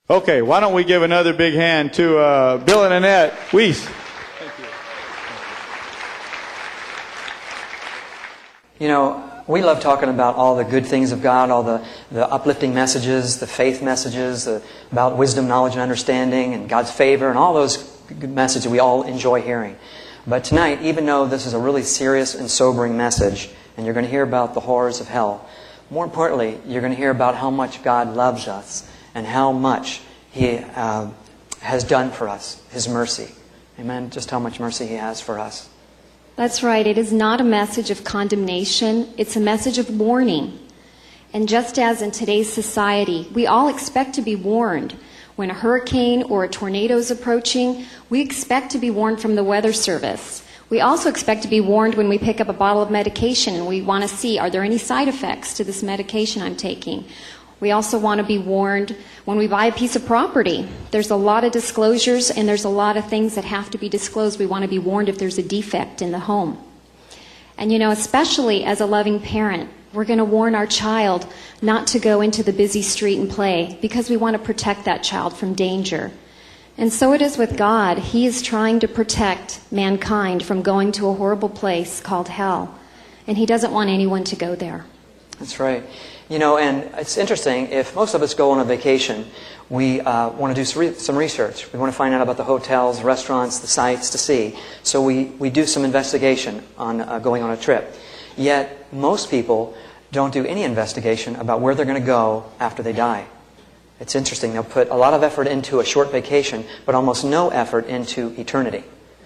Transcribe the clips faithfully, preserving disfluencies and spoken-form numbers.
Okay, why don't we give another big hand to uh, Bill and Annette Weiss. Thank you. You know, we love talking about all the good things of God, all the, the uplifting messages, the faith messages, the, about wisdom, knowledge, and understanding, and God's favor, and all those good messages we all enjoy hearing. But tonight, even though this is a really serious and sobering message, and you're going to hear about the horrors of hell, more importantly, you're going to hear about how much God loves us and how much He uh, has done for us, His mercy. Amen? Just how much mercy He has for us. That's right. It is not a message of condemnation. It's a message of warning. And just as in today's society, we all expect to be warned. When a hurricane or a tornado is approaching, we expect to be warned from the Weather Service. We also expect to be warned when we pick up a bottle of medication and we want to see, are there any side effects to this medication I'm taking? We also want to be warned when we buy a piece of property. There's a lot of disclosures and there's a lot of things that have to be disclosed. We want to be warned if there's a defect in the home. And you know, especially as a loving parent, we're going to warn our child not to go into the busy street and play because we want to protect that child from danger. And so it is with God. He is trying to protect mankind from going to a horrible place called hell. And He doesn't want anyone to go there. That's right. You know, and it's interesting, if most of us go on a vacation, we uh, want to do some research. We want to find out about the hotels, restaurants, the sites to see. So we, we do some investigation on uh, going on a trip. Yet, most people don't do any investigation about where they're going to go after they die. It's interesting. They'll put a lot of effort into a short vacation, but almost no effort into eternity.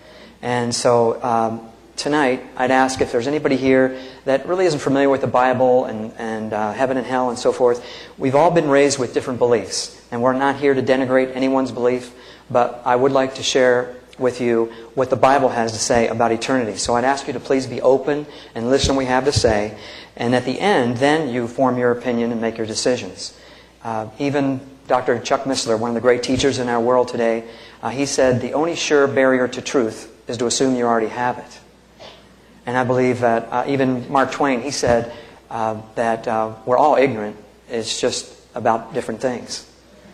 And so um, tonight, I'd ask if there's anybody here that really isn't familiar with the Bible and, and uh, heaven and hell and so forth. We've all been raised with different beliefs, and we're not here to denigrate anyone's belief, but I would like to share with you what the Bible has to say about eternity. So I'd ask you to please be open and listen to what we have to say, and at the end, then you form your opinion and make your decisions. Uh, even Doctor Chuck Missler, one of the great teachers in our world today, uh, he said the only sure barrier to truth is to assume you already have it. And I believe that uh, even Mark Twain, he said uh, that uh, we're all ignorant. It's just about different things.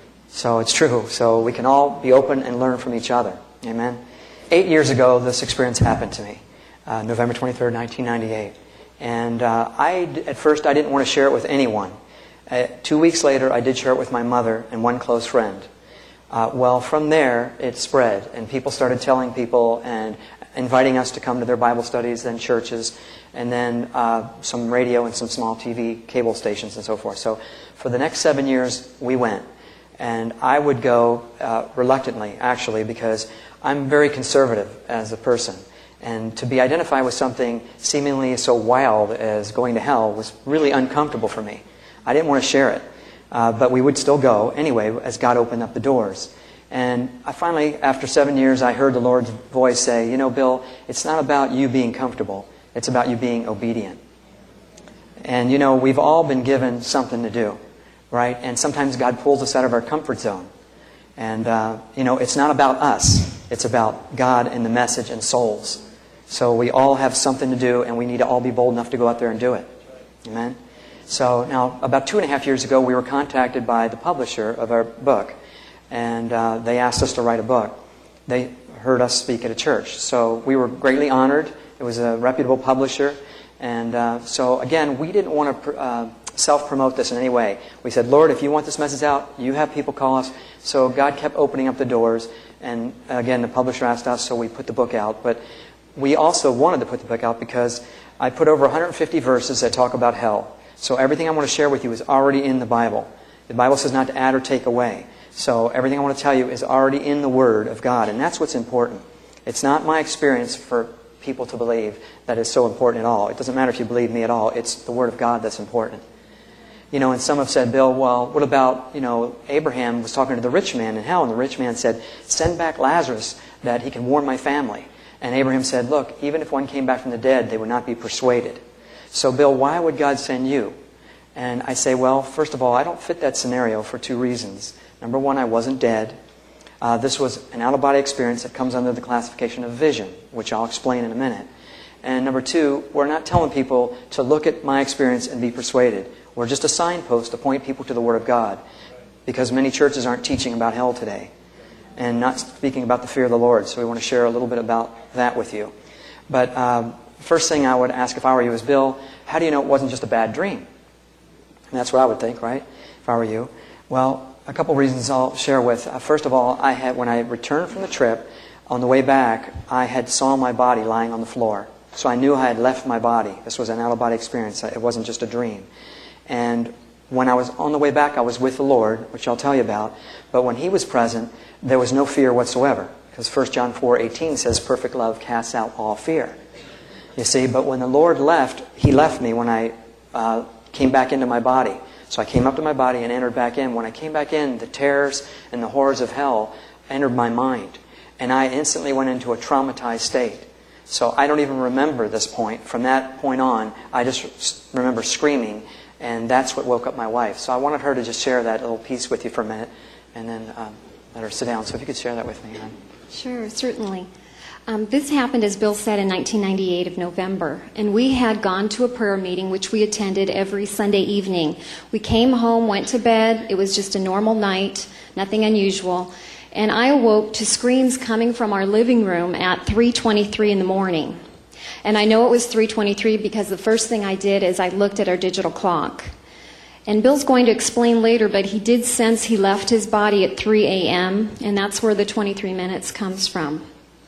So it's true. So we can all be open and learn from each other. Amen. Eight years ago, this experience happened to me. Uh, November twenty-third, nineteen ninety-eight. And uh, I, at first, I didn't want to share it with anyone. Uh, two weeks later, I did share it with my mother and one close friend. Uh, well, from there, it spread. And people started telling people and inviting us to come to their Bible studies, then churches, and then uh, some radio and some small T V cable stations and so forth. So for the next seven years, we went. And I would go uh, reluctantly, actually, because I'm very conservative as a person. And to be identified with something seemingly so wild as going to hell was really uncomfortable for me. I didn't want to share it. Uh, but we would still go anyway as God opened up the doors. And I finally, after seven years, I heard the Lord's voice say, you know, Bill, it's not about you being comfortable. It's about you being obedient. And, you know, we've all been given something to do, right? And sometimes God pulls us out of our comfort zone. And, uh, you know, it's not about us. It's about God and the message and souls. So we all have something to do, and we need to all be bold enough to go out there and do it. Amen? So now, about two and a half years ago, we were contacted by the publisher of our book. And uh, they asked us to write a book. They heard us speak at a church. So we were greatly honored. It was a reputable publisher. And uh, so, again, we didn't want to uh, self-promote this in any way. We said, Lord, if you want this message out, you have people call us. So God kept opening up the doors. And again, the publisher asked us, so we put the book out. But we also wanted to put the book out because I put over one hundred fifty verses that talk about hell. So everything I want to share with you is already in the Bible. The Bible says not to add or take away. So everything I want to tell you is already in the Word of God. And that's what's important. It's not my experience for people to believe that is so important at all. It doesn't matter if you believe me at all. It's the Word of God that's important. You know, and some have said, Bill, well, what about, you know, Abraham was talking to the rich man in hell, and the rich man said, send back Lazarus that he can warn my family. And Abraham said, look, even if one came back from the dead, they would not be persuaded. So, Bill, why would God send you? And I say, well, first of all, I don't fit that scenario for two reasons. Number one, I wasn't dead. Uh, this was an out-of-body experience that comes under the classification of vision, which I'll explain in a minute. And number two, we're not telling people to look at my experience and be persuaded. We're just a signpost to point people to the Word of God. because many churches aren't teaching about hell today and not speaking about the fear of the Lord. So we want to share a little bit about that with you. But um, first thing I would ask if I were you is, Bill, how do you know it wasn't just a bad dream? And that's what I would think, right, if I were you. Well, a couple reasons I'll share with. Uh, first of all, I had when I returned from the trip, on the way back, I had saw my body lying on the floor. So I knew I had left my body. This was an out-of-body experience. It wasn't just a dream. And when I was on the way back, I was with the Lord, which I'll tell you about. But when He was present, there was no fear whatsoever. Because First John four eighteen says, perfect love casts out all fear. You see, but when the Lord left, He left me when I uh, came back into my body. So I came up to my body and entered back in. When I came back in, the terrors and the horrors of hell entered my mind. And I instantly went into a traumatized state. So I don't even remember this point. From that point on, I just remember screaming. And that's what woke up my wife. So I wanted her to just share that little piece with you for a minute. And then um, let her sit down. So if you could share that with me, hon. Sure, certainly. Um, this happened, as Bill said, in nineteen ninety-eight of November, and we had gone to a prayer meeting which we attended every Sunday evening. We came home, went to bed. It was just a normal night, nothing unusual, and I awoke to screams coming from our living room at three twenty-three in the morning. And I know it was three twenty-three because the first thing I did is I looked at our digital clock. And Bill's going to explain later, but he did sense he left his body at three a.m., and that's where the twenty-three minutes comes from.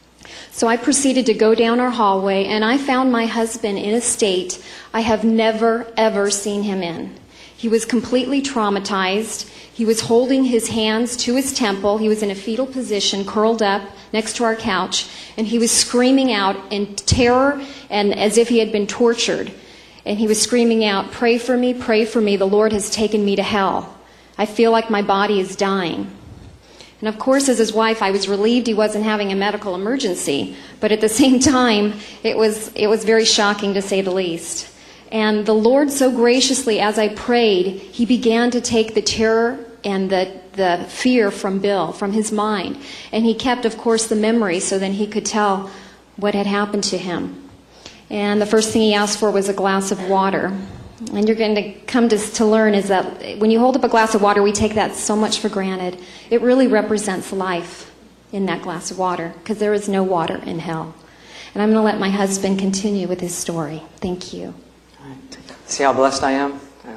So I proceeded to go down our hallway, and I found my husband in a state I have never, ever seen him in. He was completely traumatized. He was holding his hands to his temple. He was in a fetal position, curled up next to our couch, and he was screaming out in terror and as if he had been tortured. And he was screaming out, "Pray for me, pray for me. The Lord has taken me to hell. I feel like my body is dying." And of course, as his wife, I was relieved he wasn't having a medical emergency. But at the same time, it was it was very shocking, to say the least. And the Lord, so graciously, as I prayed, He began to take the terror and the, the fear from Bill, from his mind. And He kept, of course, the memory so then he could tell what had happened to him. And the first thing he asked for was a glass of water. And you're going to come to, to learn is that when you hold up a glass of water, we take that so much for granted. It really represents life in that glass of water, because there is no water in hell. And I'm going to let my husband continue with his story. Thank you. See how blessed I am?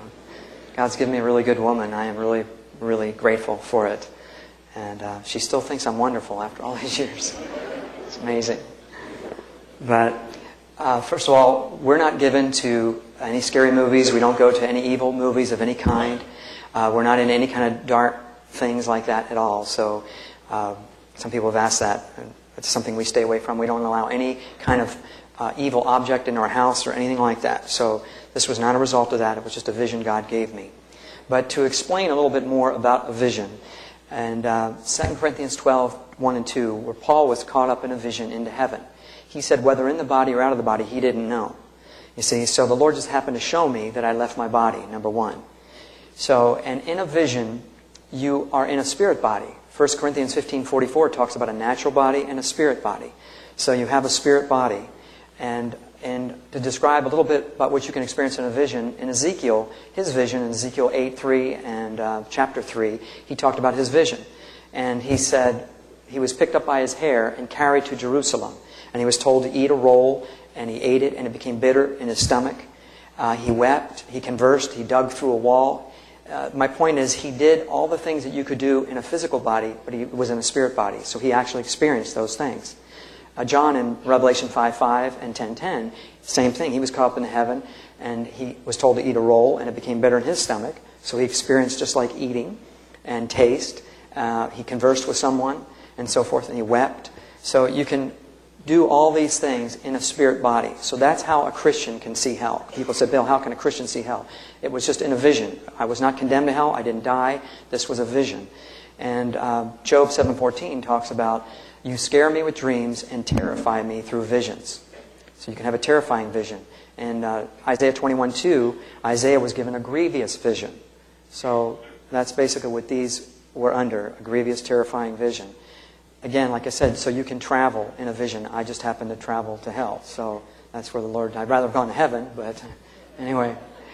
God's given me a really good woman. I am really, really grateful for it. And uh, she still thinks I'm wonderful after all these years. It's amazing. But uh, first of all, we're not given to any scary movies. We don't go to any evil movies of any kind. Uh, we're not in any kind of dark things like that at all. So uh, some people have asked that. It's something we stay away from. We don't allow any kind of uh, evil object in our house or anything like that. So this was not a result of that. It was just a vision God gave me. But to explain a little bit more about a vision, and uh, Second Corinthians twelve, one and two, where Paul was caught up in a vision into heaven. He said whether in the body or out of the body, he didn't know. You see, so the Lord just happened to show me that I left my body, number one. So, and in a vision, you are in a spirit body. First Corinthians fifteen forty-four talks about a natural body and a spirit body. So you have a spirit body. And and to describe a little bit about what you can experience in a vision, in Ezekiel, his vision, in Ezekiel eight three and uh, chapter three, he talked about his vision. And he said he was picked up by his hair and carried to Jerusalem. And he was told to eat a roll, and he ate it, and it became bitter in his stomach. Uh, he wept, he conversed, he dug through a wall. Uh, my point is, he did all the things that you could do in a physical body, but he was in a spirit body. So he actually experienced those things. Uh, John in Revelation five five and ten ten, same thing. He was caught up in heaven, and he was told to eat a roll, and it became bitter in his stomach. So he experienced just like eating and taste. Uh, he conversed with someone, and so forth, and he wept. So you can do all these things in a spirit body. So that's how a Christian can see hell. People said, Bill, how can a Christian see hell? It was just in a vision. I was not condemned to hell. I didn't die. This was a vision. And uh, Job seven fourteen talks about, you scare me with dreams and terrify me through visions. So you can have a terrifying vision. And uh, Isaiah twenty-one two, Isaiah was given a grievous vision. So that's basically what these were under, a grievous, terrifying vision. Again, like I said, so you can travel in a vision. I just happened to travel to hell. So that's where the Lord, I'd rather have gone to heaven, but anyway.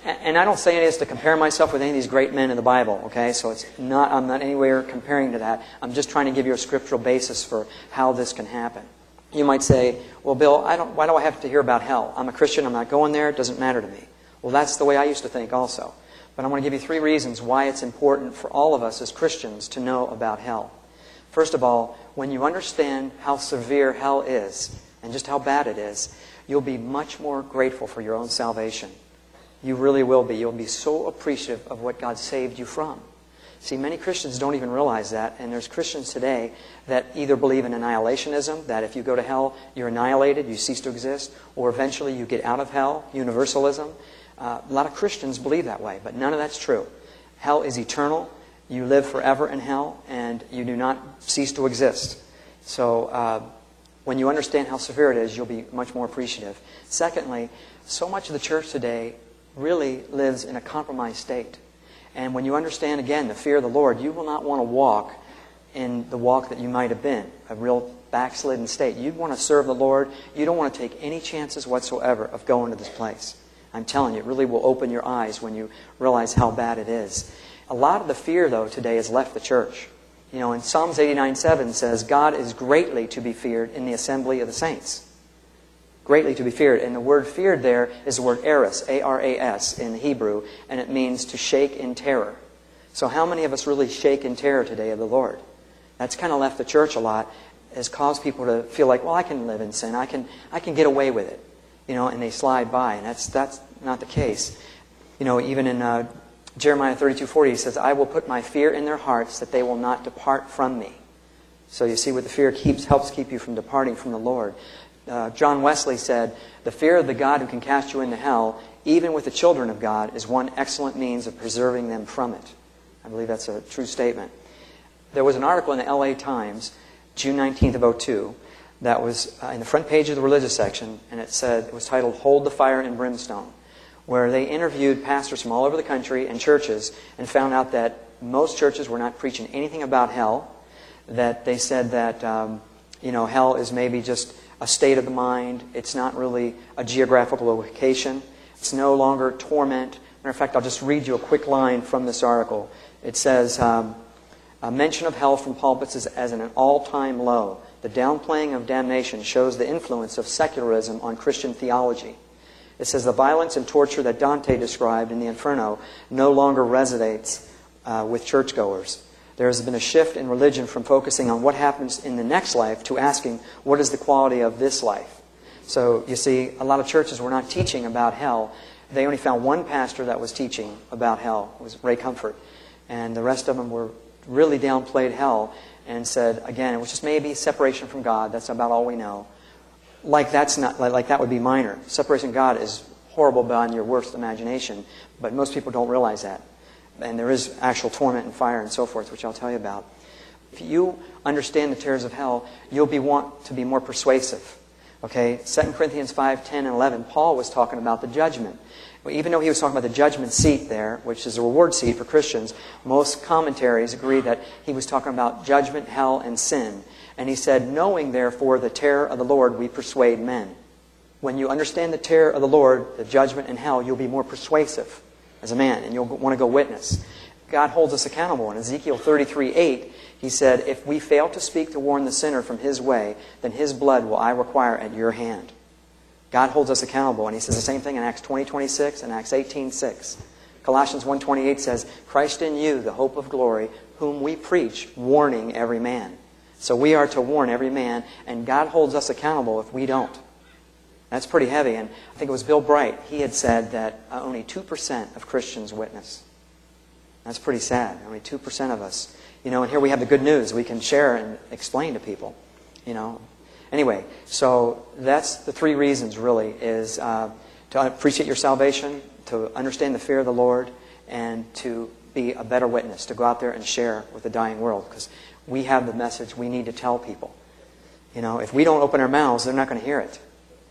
And I don't say any of this to compare myself with any of these great men in the Bible, okay? So it's not, I'm not anywhere comparing to that. I'm just trying to give you a scriptural basis for how this can happen. You might say, well, Bill, I don't, why do I have to hear about hell? I'm a Christian, I'm not going there, it doesn't matter to me. Well, that's the way I used to think also. But I want to give you three reasons why it's important for all of us as Christians to know about hell. First of all, when you understand how severe hell is, and just how bad it is, you'll be much more grateful for your own salvation. You really will be. You'll be so appreciative of what God saved you from. See, many Christians don't even realize that, and there's Christians today that either believe in annihilationism, that if you go to hell, you're annihilated, you cease to exist, or eventually you get out of hell, universalism. Uh, a lot of Christians believe that way, but none of that's true. Hell is eternal. You live forever in hell, and you do not cease to exist. So uh, when you understand how severe it is, you'll be much more appreciative. Secondly, so much of the church today really lives in a compromised state. And when you understand, again, the fear of the Lord, you will not want to walk in the walk that you might have been, a real backslidden state. You'd want to serve the Lord. You don't want to take any chances whatsoever of going to this place. I'm telling you, it really will open your eyes when you realize how bad it is. A lot of the fear, though, today has left the church. You know, in Psalms eighty-nine seven says, God is greatly to be feared in the assembly of the saints. Greatly to be feared. And the word feared there is the word aras, A R A S in Hebrew, and it means to shake in terror. So how many of us really shake in terror today of the Lord? That's kind of left the church a lot, has caused people to feel like, well, I can live in sin, I can I can get away with it. You know, and they slide by, and that's that's not the case. You know, even in uh, Jeremiah thirty-two forty, he says, I will put my fear in their hearts that they will not depart from me. So you see what the fear keeps helps keep you from departing from the Lord. Uh, John Wesley said, the fear of the God who can cast you into hell, even with the children of God, is one excellent means of preserving them from it. I believe that's a true statement. There was an article in the L A Times, June nineteenth of oh two, that was uh, in the front page of the religious section, and it said, it was titled, Hold the Fire and Brimstone, where they interviewed pastors from all over the country and churches and found out that most churches were not preaching anything about hell, that they said that, um, you know, hell is maybe just a state of the mind. It's not really a geographical location. It's no longer torment. Matter of fact, I'll just read you a quick line from this article. It says, um, a mention of hell from pulpits is as an all-time low. The downplaying of damnation shows the influence of secularism on Christian theology. It says the violence and torture that Dante described in the Inferno no longer resonates uh, with churchgoers. There has been a shift in religion from focusing on what happens in the next life to asking, what is the quality of this life? So, you see, a lot of churches were not teaching about hell. They only found one pastor that was teaching about hell. It was Ray Comfort. And the rest of them were really downplayed hell and said, again, it was just maybe separation from God. That's about all we know. Like that's not like, like that would be minor. Separation from God is horrible beyond your worst imagination, but most people don't realize that. And there is actual torment and fire and so forth, which I'll tell you about. If you understand the terrors of hell, you'll be want to be more persuasive. Okay, Second Corinthians five, ten, and eleven, Paul was talking about the judgment. Even though he was talking about the judgment seat there, which is a reward seat for Christians, most commentaries agree that he was talking about judgment, hell, and sin. And he said, knowing therefore the terror of the Lord, we persuade men. When you understand the terror of the Lord, the judgment and hell, you'll be more persuasive as a man, and you'll want to go witness. God holds us accountable. In Ezekiel thirty-three eight, he said, if we fail to speak to warn the sinner from his way, then his blood will I require at your hand. God holds us accountable, and he says the same thing in Acts twenty twenty-six and Acts eighteen six. Colossians one twenty-eight says, Christ in you, the hope of glory, whom we preach, warning every man. So we are to warn every man, and God holds us accountable if we don't. That's pretty heavy, and I think it was Bill Bright. He had said that uh, only two percent of Christians witness. That's pretty sad. Only two percent of us. You know, and here we have the good news. We can share and explain to people. You know. Anyway, so that's the three reasons, really, is uh, to appreciate your salvation, to understand the fear of the Lord, and to be a better witness, to go out there and share with the dying world. Because we have the message we need to tell people. You know, if we don't open our mouths, they're not going to hear it.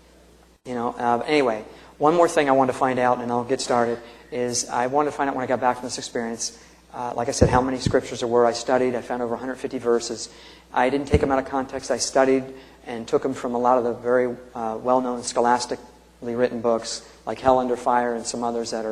You know, uh, anyway, one more thing I wanted to find out, and I'll get started, is I wanted to find out when I got back from this experience, uh, like I said, how many scriptures there were. I studied. I found over one hundred fifty verses. I didn't take them out of context. I studied and took them from a lot of the very uh, well-known scholastically written books, like Hell Under Fire and some others that are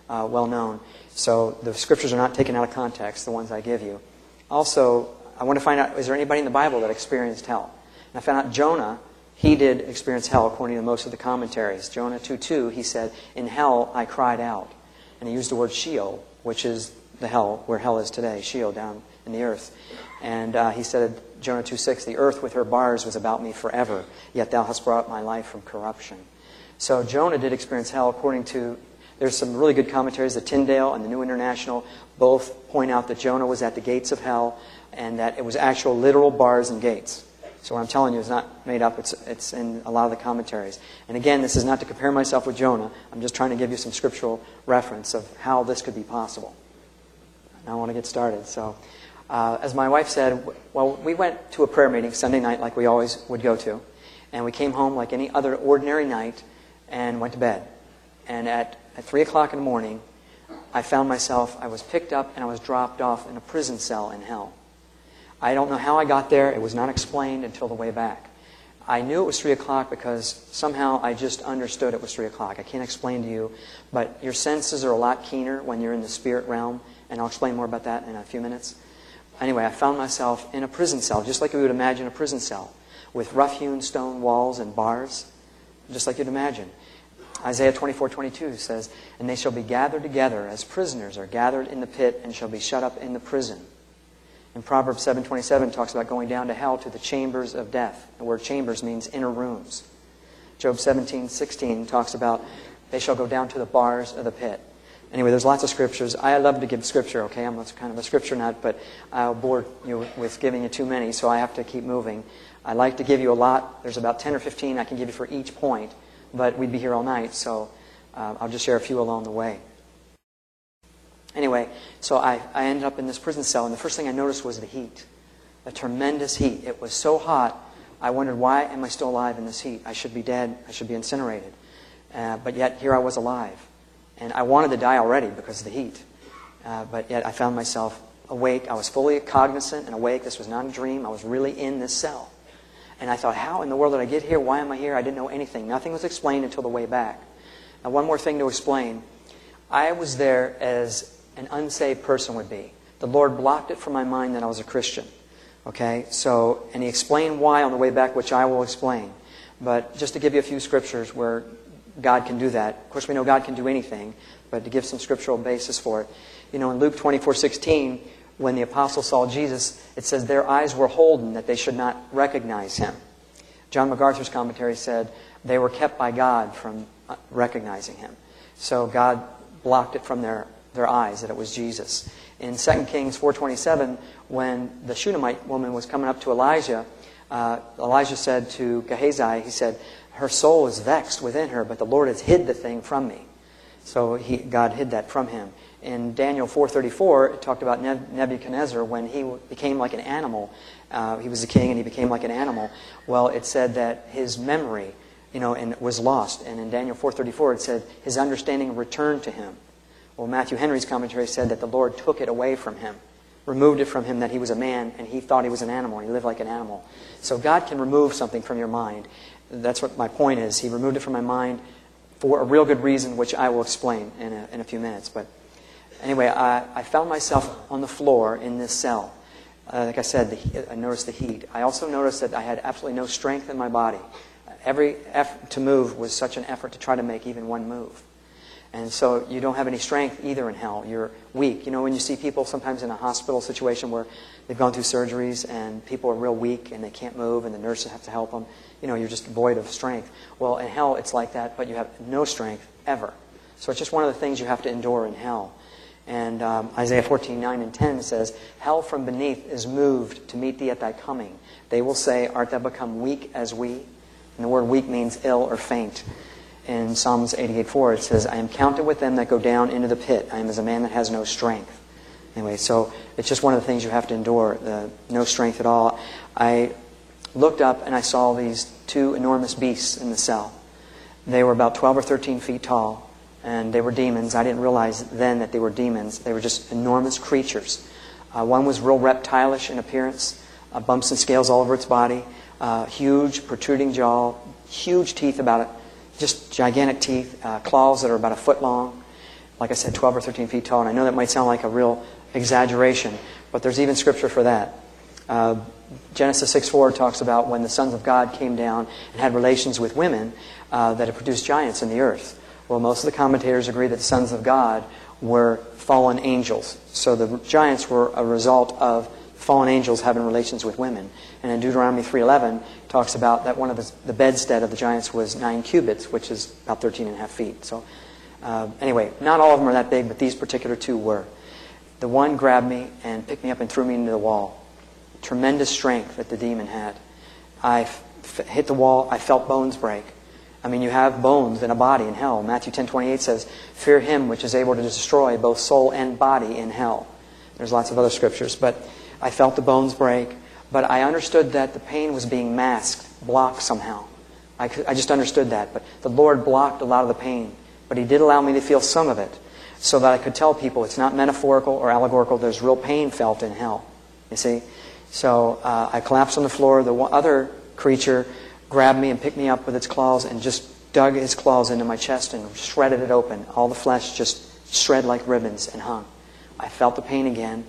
uh, well known. So the scriptures are not taken out of context, the ones I give you. Also, I want to find out, is there anybody in the Bible that experienced hell? And I found out Jonah, he did experience hell according to most of the commentaries. Jonah two two, he said, "In hell I cried out." And he used the word Sheol, which is the hell, where hell is today, Sheol, down in the earth. And uh, he said, Jonah two six, "The earth with her bars was about me forever, yet thou hast brought my life from corruption." So Jonah did experience hell according to, there's some really good commentaries, the Tyndale and the New International, both point out that Jonah was at the gates of hell and that it was actual literal bars and gates. So what I'm telling you is not made up, it's, it's in a lot of the commentaries. And again, this is not to compare myself with Jonah, I'm just trying to give you some scriptural reference of how this could be possible. Now I want to get started. So, uh, as my wife said, well, we went to a prayer meeting Sunday night like we always would go to, and we came home like any other ordinary night and went to bed. And at, at three o'clock in the morning, I found myself, I was picked up and I was dropped off in a prison cell in hell. I don't know how I got there. It was not explained until the way back. I knew it was three o'clock because somehow I just understood it was three o'clock. I can't explain to you, but your senses are a lot keener when you're in the spirit realm, and I'll explain more about that in a few minutes. Anyway, I found myself in a prison cell, just like you would imagine a prison cell, with rough-hewn stone walls and bars, just like you'd imagine. Isaiah twenty-four twenty-two says, "And they shall be gathered together as prisoners are gathered in the pit and shall be shut up in the prison." And Proverbs seven twenty-seven talks about going down to hell to the chambers of death. The word chambers means inner rooms. Job seventeen sixteen talks about they shall go down to the bars of the pit. Anyway, there's lots of scriptures. I love to give scripture, okay? I'm kind of a scripture nut, but I'll bore you with giving you too many, so I have to keep moving. I like to give you a lot. There's about ten or fifteen I can give you for each point, but we'd be here all night, so uh, I'll just share a few along the way. Anyway, so I, I ended up in this prison cell, and the first thing I noticed was the heat. The tremendous heat. It was so hot, I wondered, why am I still alive in this heat? I should be dead. I should be incinerated. Uh, but yet, here I was alive. And I wanted to die already because of the heat. Uh, but yet, I found myself awake. I was fully cognizant and awake. This was not a dream. I was really in this cell. And I thought, how in the world did I get here? Why am I here? I didn't know anything. Nothing was explained until the way back. Now, one more thing to explain. I was there as an unsaved person would be. The Lord blocked it from my mind that I was a Christian. Okay? So, and He explained why on the way back, which I will explain. But just to give you a few scriptures where God can do that. Of course, we know God can do anything, but to give some scriptural basis for it. You know, in Luke twenty-four sixteen, when the apostles saw Jesus, it says their eyes were holden that they should not recognize Him. John MacArthur's commentary said they were kept by God from recognizing Him. So God blocked it from their, their eyes that it was Jesus. In Second Kings four twenty-seven, when the Shunammite woman was coming up to Elijah, uh, Elijah said to Gehazi, he said, "Her soul is vexed within her, but the Lord has hid the thing from me." So he, God hid that from him. In Daniel four thirty-four, it talked about Nebuchadnezzar when he became like an animal. Uh, he was a king and he became like an animal. Well, it said that his memory, you know, and was lost. And in Daniel four thirty-four, it said his understanding returned to him. Well, Matthew Henry's commentary said that the Lord took it away from him, removed it from him that he was a man and he thought he was an animal. And he lived like an animal. So God can remove something from your mind. That's what my point is. He removed it from my mind for a real good reason, which I will explain in a, in a few minutes. But anyway, I, I found myself on the floor in this cell. Uh, like I said, the, I noticed the heat. I also noticed that I had absolutely no strength in my body. Every effort to move was such an effort to try to make even one move. And so you don't have any strength either in hell. You're weak. You know, when you see people sometimes in a hospital situation where they've gone through surgeries and people are real weak and they can't move and the nurses have to help them, you know, you're just void of strength. Well, in hell it's like that, but you have no strength ever. So it's just one of the things you have to endure in hell. And um, Isaiah fourteen nine and ten says, "Hell from beneath is moved to meet thee at thy coming. They will say, Art thou become weak as we?" And the word weak means ill or faint. In Psalms eighty-eight four, it says, "I am counted with them that go down into the pit. I am as a man that has no strength." Anyway, so it's just one of the things you have to endure, the no strength at all. I looked up and I saw these two enormous beasts in the cell. They were about twelve or thirteen feet tall, and they were demons. I didn't realize then that they were demons. They were just enormous creatures. Uh, one was real reptilish in appearance, uh, bumps and scales all over its body, uh, huge protruding jaw, huge teeth about it, just gigantic teeth, uh, claws that are about a foot long. like I said, twelve or thirteen feet tall. And I know that might sound like a real exaggeration, but there's even scripture for that. Uh, Genesis six four talks about when the sons of God came down and had relations with women, uh, that it produced giants in the earth. Well, most of the commentators agree that the sons of God were fallen angels. So the giants were a result of fallen angels having relations with women. And in Deuteronomy three eleven talks about that one of the, the bedstead of the giants was nine cubits, which is about thirteen and a half feet. So uh, anyway, not all of them are that big, but these particular two were. The one grabbed me and picked me up and threw me into the wall. Tremendous strength that the demon had. I f- hit the wall. I felt bones break. I mean, you have bones in a body in hell. Matthew ten twenty-eight says, "Fear him which is able to destroy both soul and body in hell." There's lots of other scriptures, but I felt the bones break. But I understood that the pain was being masked, blocked somehow. I, could, I just understood that. But the Lord blocked a lot of the pain. But He did allow me to feel some of it, so that I could tell people it's not metaphorical or allegorical. There's real pain felt in hell. You see? So uh, I collapsed on the floor. The one, other creature grabbed me and picked me up with its claws and just dug his claws into my chest and shredded it open. All the flesh just shred like ribbons and hung. I felt the pain again.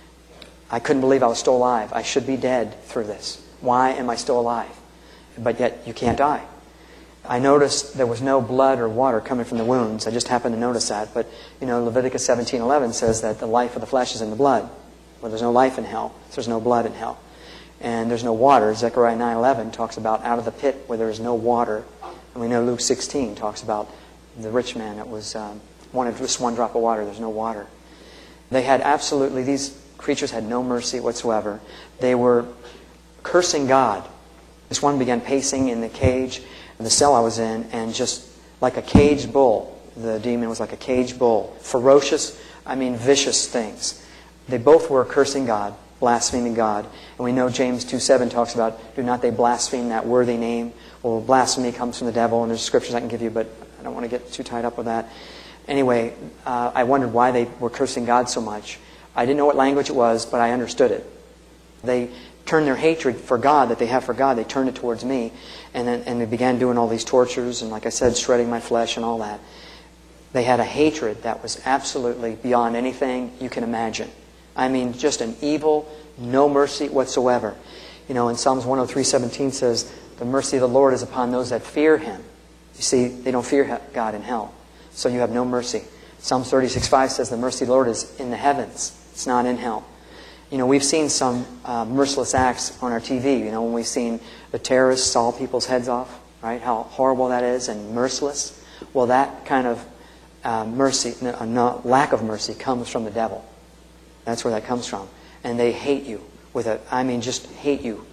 I couldn't believe I was still alive. I should be dead through this. Why am I still alive? But yet you can't die. I noticed there was no blood or water coming from the wounds. I just happened to notice that. But, you know, Leviticus seventeen eleven says that the life of the flesh is in the blood. Well, there's no life in hell, so there's no blood in hell. And there's no water. Zechariah nine eleven talks about out of the pit where there is no water. And we know Luke sixteen talks about the rich man that was um, wanted just one drop of water. There's no water. They had absolutely, these creatures had no mercy whatsoever. They were cursing God. This one began pacing in the cage, in the cell I was in, and just like a caged bull. The demon was like a caged bull. Ferocious, I mean vicious things. They both were cursing God, blaspheming God. And we know James two seven talks about, do not they blaspheme that worthy name? Well, blasphemy comes from the devil, and there's scriptures I can give you, but I don't want to get too tied up with that. Anyway, uh, I wondered why they were cursing God so much. I didn't know what language it was, but I understood it. They turned their hatred for God, that they have for God, they turned it towards me. And then, and they began doing all these tortures, and like I said, shredding my flesh and all that. They had a hatred that was absolutely beyond anything you can imagine. I mean, just an evil, no mercy whatsoever. You know, in Psalms one oh three seventeen says, the mercy of the Lord is upon those that fear Him. You see, they don't fear God in hell. So you have no mercy. Psalms thirty-six five says the mercy of the Lord is in the heavens. It's not in hell. You know, we've seen some uh, merciless acts on our T V. You know, when we've seen the terrorists saw people's heads off, right? How horrible that is and merciless. Well, that kind of uh, mercy, no, no, lack of mercy comes from the devil. That's where that comes from. And they hate you with a, I mean, just hate you.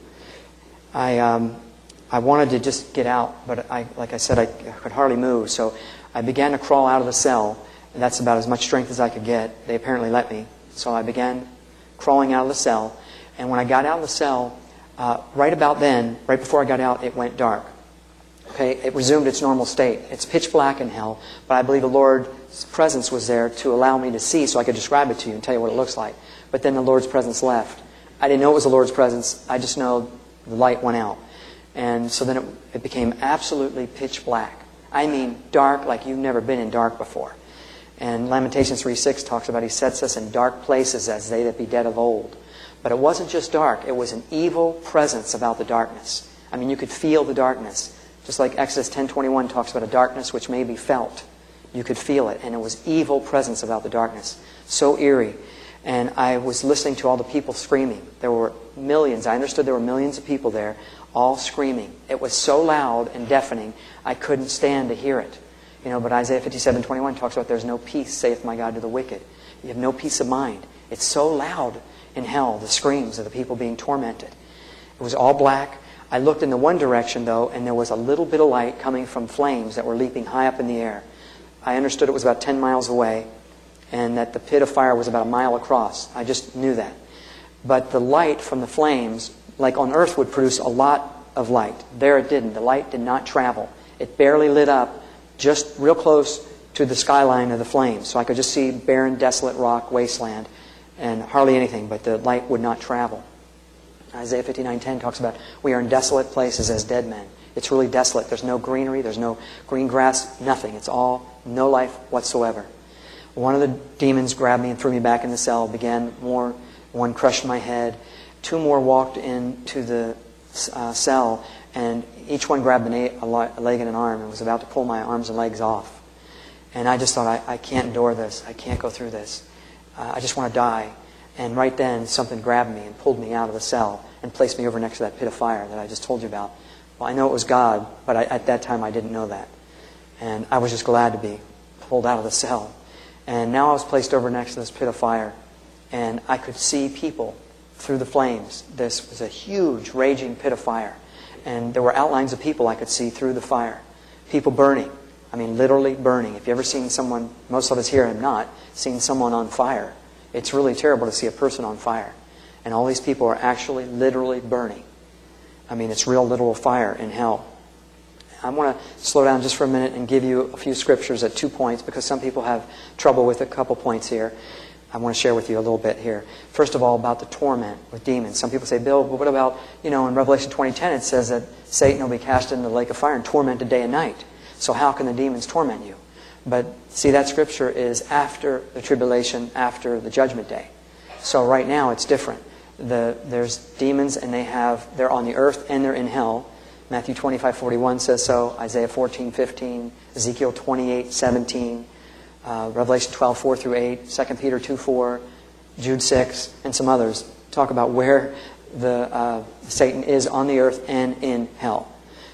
I um, I wanted to just get out, but I, like I said, I, I could hardly move. So I began to crawl out of the cell. And that's about as much strength as I could get. They apparently let me. So I began crawling out of the cell. And when I got out of the cell, uh, right about then, right before I got out, it went dark. Okay, it resumed its normal state. It's pitch black in hell, but I believe the Lord's presence was there to allow me to see so I could describe it to you and tell you what it looks like. But then the Lord's presence left. I didn't know it was the Lord's presence. I just know the light went out. And so then it, it became absolutely pitch black. I mean dark like you've never been in dark before. And Lamentations three six talks about He sets us in dark places as they that be dead of old. But it wasn't just dark. It was an evil presence about the darkness. I mean, you could feel the darkness. Just like Exodus ten twenty-one talks about a darkness which may be felt. You could feel it. And it was evil presence about the darkness. So eerie. And I was listening to all the people screaming. There were millions. I understood there were millions of people there, all screaming. It was so loud and deafening, I couldn't stand to hear it. You know, but Isaiah fifty-seven twenty-one talks about there's no peace, saith my God, to the wicked. You have no peace of mind. It's so loud in hell, the screams of the people being tormented. It was all black. I looked in the one direction, though, and there was a little bit of light coming from flames that were leaping high up in the air. I understood it was about ten miles away, and that the pit of fire was about a mile across. I just knew that. But the light from the flames, like on earth, would produce a lot of light. There it didn't. The light did not travel. It barely lit up just real close to the skyline of the flames. So I could just see barren, desolate rock, wasteland, and hardly anything, but the light would not travel. Isaiah fifty-nine ten talks about, we are in desolate places as dead men. It's really desolate. There's no greenery, there's no green grass, nothing. It's all no life whatsoever. One of the demons grabbed me and threw me back in the cell, began more. One crushed my head. Two more walked into the uh, cell, and each one grabbed a, na- a leg and an arm and was about to pull my arms and legs off. And I just thought, I, I can't endure this. I can't go through this. Uh, I just want to die. And right then, something grabbed me and pulled me out of the cell and placed me over next to that pit of fire that I just told you about. Well, I know it was God, but I, at that time I didn't know that. And I was just glad to be pulled out of the cell. And now I was placed over next to this pit of fire, and I could see people through the flames. This was a huge, raging pit of fire. And there were outlines of people I could see through the fire. People burning. I mean, literally burning. If you've ever seen someone, most of us here have not, seen someone on fire. It's really terrible to see a person on fire. And all these people are actually literally burning. I mean, it's real literal fire in hell. I want to slow down just for a minute and give you a few scriptures at two points, because some people have trouble with a couple points here. I want to share with you a little bit here. First of all, about the torment with demons. Some people say, Bill, but what about, you know, in Revelation twenty ten it says that Satan will be cast into the lake of fire and tormented day and night. So how can the demons torment you? But see, that scripture is after the tribulation, after the judgment day. So right now it's different. The, there's demons, and they have, they're on the earth and they're in hell. Matthew twenty-five forty-one says so. Isaiah fourteen fifteen. Ezekiel twenty-eight seventeen. Uh, Revelation twelve four through eight. Second Peter two four. Jude six. And some others talk about where the uh, Satan is on the earth and in hell.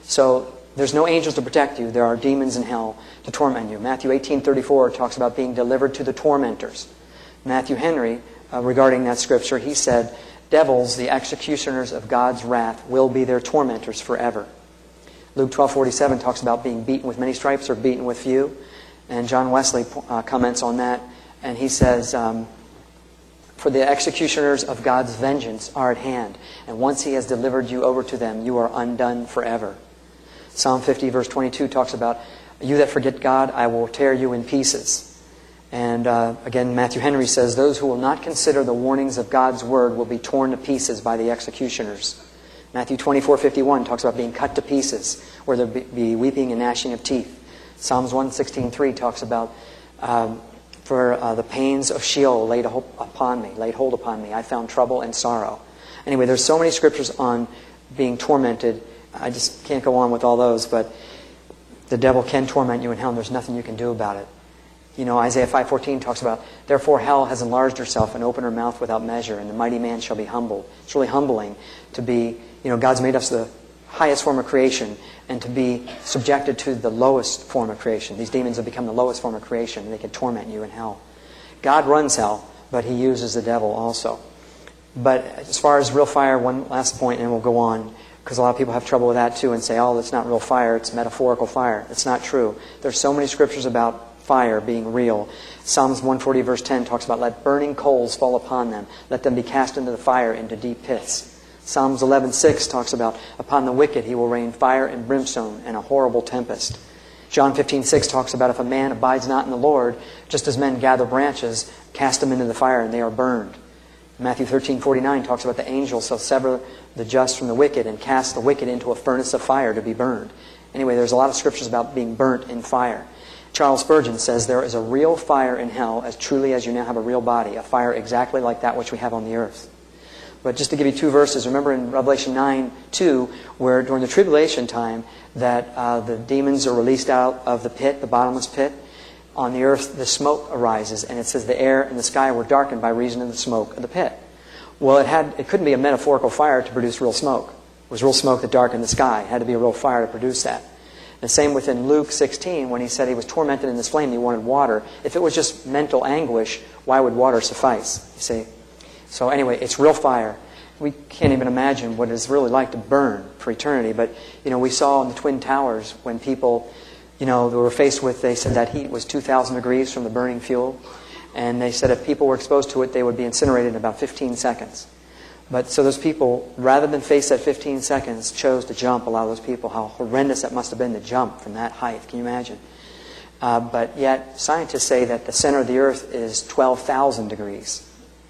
So there's no angels to protect you. There are demons in hell to torment you. Matthew eighteen thirty-four talks about being delivered to the tormentors. Matthew Henry, uh, regarding that scripture, he said, devils, the executioners of God's wrath, will be their tormentors forever. Luke twelve forty-seven talks about being beaten with many stripes or beaten with few. And John Wesley uh, comments on that, and he says, um, for the executioners of God's vengeance are at hand, and once He has delivered you over to them, you are undone forever. Psalm fifty verse twenty-two talks about, you that forget God, I will tear you in pieces. And uh, again, Matthew Henry says, those who will not consider the warnings of God's word will be torn to pieces by the executioners. Matthew twenty-four fifty-one talks about being cut to pieces, where there be weeping and gnashing of teeth. Psalms one sixteen three talks about, um, for uh, the pains of Sheol laid upon me, laid hold upon me. I found trouble and sorrow. Anyway, there's so many scriptures on being tormented. I just can't go on with all those, but the devil can torment you in hell, and there's nothing you can do about it. You know, Isaiah five fourteen talks about, therefore hell has enlarged herself and opened her mouth without measure, and the mighty man shall be humbled. It's really humbling to be, you know, God's made us the highest form of creation, and to be subjected to the lowest form of creation. These demons have become the lowest form of creation, and they can torment you in hell. God runs hell, but He uses the devil also. But as far as real fire, one last point, and we'll go on, because a lot of people have trouble with that too, and say, oh, it's not real fire, it's metaphorical fire. It's not true. There's so many scriptures about fire being real. Psalms one forty verse ten talks about, let burning coals fall upon them, let them be cast into the fire, into deep pits. Psalms eleven six talks about, upon the wicked He will rain fire and brimstone and a horrible tempest. John fifteen six talks about, if a man abides not in the Lord, just as men gather branches, cast them into the fire, and they are burned. Matthew thirteen forty-nine talks about the angels shall sever the just from the wicked and cast the wicked into a furnace of fire to be burned. Anyway, there's a lot of scriptures about being burnt in fire. Charles Spurgeon says, there is a real fire in hell as truly as you now have a real body, a fire exactly like that which we have on the earth. But just to give you two verses, remember in Revelation nine two, where during the tribulation time that uh, the demons are released out of the pit, the bottomless pit. On the earth, the smoke arises, and it says the air and the sky were darkened by reason of the smoke of the pit. Well, it had it couldn't be a metaphorical fire to produce real smoke. It was real smoke that darkened the sky. It had to be a real fire to produce that. The same within Luke sixteen, when He said He was tormented in this flame, He wanted water. If it was just mental anguish, why would water suffice? You see? So anyway, it's real fire. We can't even imagine what it's really like to burn for eternity. But, you know, we saw in the Twin Towers when people, you know, they were faced with, they said that heat was two thousand degrees from the burning fuel. And they said if people were exposed to it, they would be incinerated in about fifteen seconds. But so those people, rather than face that fifteen seconds, chose to jump. A lot of those people, how horrendous that must have been to jump from that height. Can you imagine? Uh, but yet, scientists say that the center of the earth is twelve thousand degrees.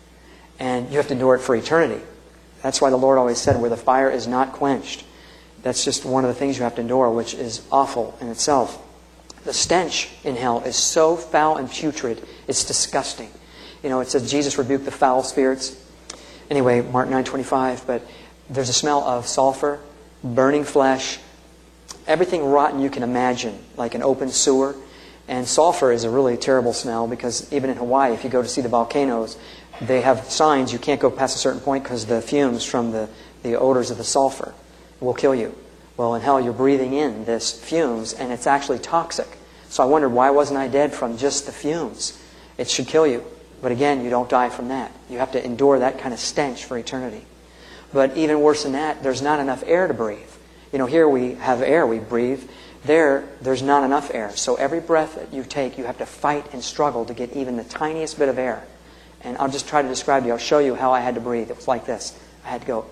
And you have to endure it for eternity. That's why the Lord always said, where the fire is not quenched. That's just one of the things you have to endure, which is awful in itself. The stench in hell is so foul and putrid, it's disgusting. You know, it says Jesus rebuked the foul spirits. Anyway, Mark nine twenty-five, but there's a smell of sulfur, burning flesh, everything rotten you can imagine, like an open sewer. And sulfur is a really terrible smell because even in Hawaii, if you go to see the volcanoes, they have signs you can't go past a certain point because the fumes from the, the odors of the sulfur will kill you. Well, in hell, you're breathing in this fumes, and it's actually toxic. So I wondered, why wasn't I dead from just the fumes? It should kill you. But again, you don't die from that. You have to endure that kind of stench for eternity. But even worse than that, there's not enough air to breathe. You know, here we have air we breathe. There, there's not enough air. So every breath that you take, you have to fight and struggle to get even the tiniest bit of air. And I'll just try to describe to you. I'll show you how I had to breathe. It was like this. I had to go...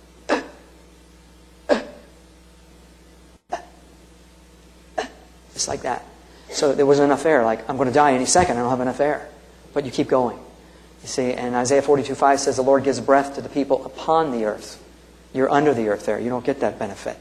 Just like that. So there wasn't enough air. Like, I'm going to die any second. I don't have enough air. But you keep going. You see, and Isaiah forty-two five says the Lord gives breath to the people upon the earth. You're under the earth there. You don't get that benefit.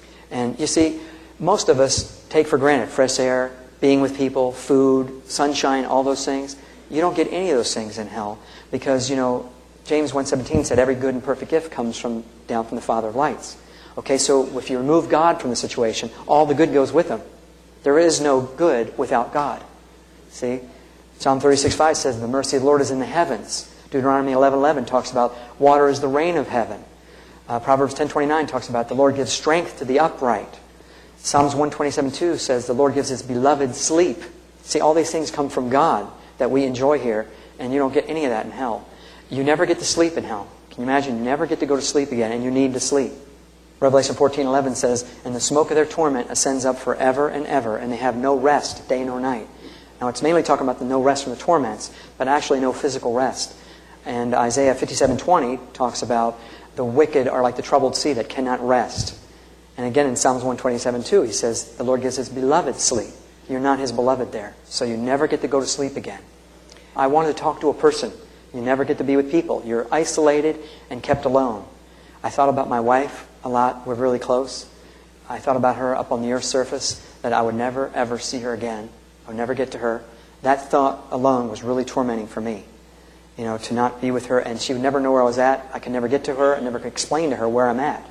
And you see, most of us take for granted fresh air, being with people, food, sunshine, all those things. You don't get any of those things in hell because, you know, James one seventeen said every good and perfect gift comes from down from the Father of lights. Okay, so if you remove God from the situation, all the good goes with him. There is no good without God. See? Psalm thirty-six five says, the mercy of the Lord is in the heavens. Deuteronomy eleven eleven talks about water is the rain of heaven. Uh, Proverbs ten twenty-nine talks about the Lord gives strength to the upright. Psalms one twenty-seven two says the Lord gives his beloved sleep. See, all these things come from God that we enjoy here, and you don't get any of that in hell. You never get to sleep in hell. Can you imagine? You never get to go to sleep again, and you need to sleep. Revelation fourteen eleven says, and the smoke of their torment ascends up forever and ever, and they have no rest day nor night. Now, it's mainly talking about the no rest from the torments, but actually no physical rest. And Isaiah fifty-seven twenty talks about the wicked are like the troubled sea that cannot rest. And again in Psalms one twenty-seven two, he says, the Lord gives his beloved sleep. You're not his beloved there, so you never get to go to sleep again. I wanted to talk to a person. You never get to be with people. You're isolated and kept alone. I thought about my wife a lot. We're really close. I thought about her up on the earth's surface, that I would never, ever see her again. I would never get to her. That thought alone was really tormenting for me. You know, to not be with her, and she would never know where I was at. I could never get to her. I never could explain to her where I'm at.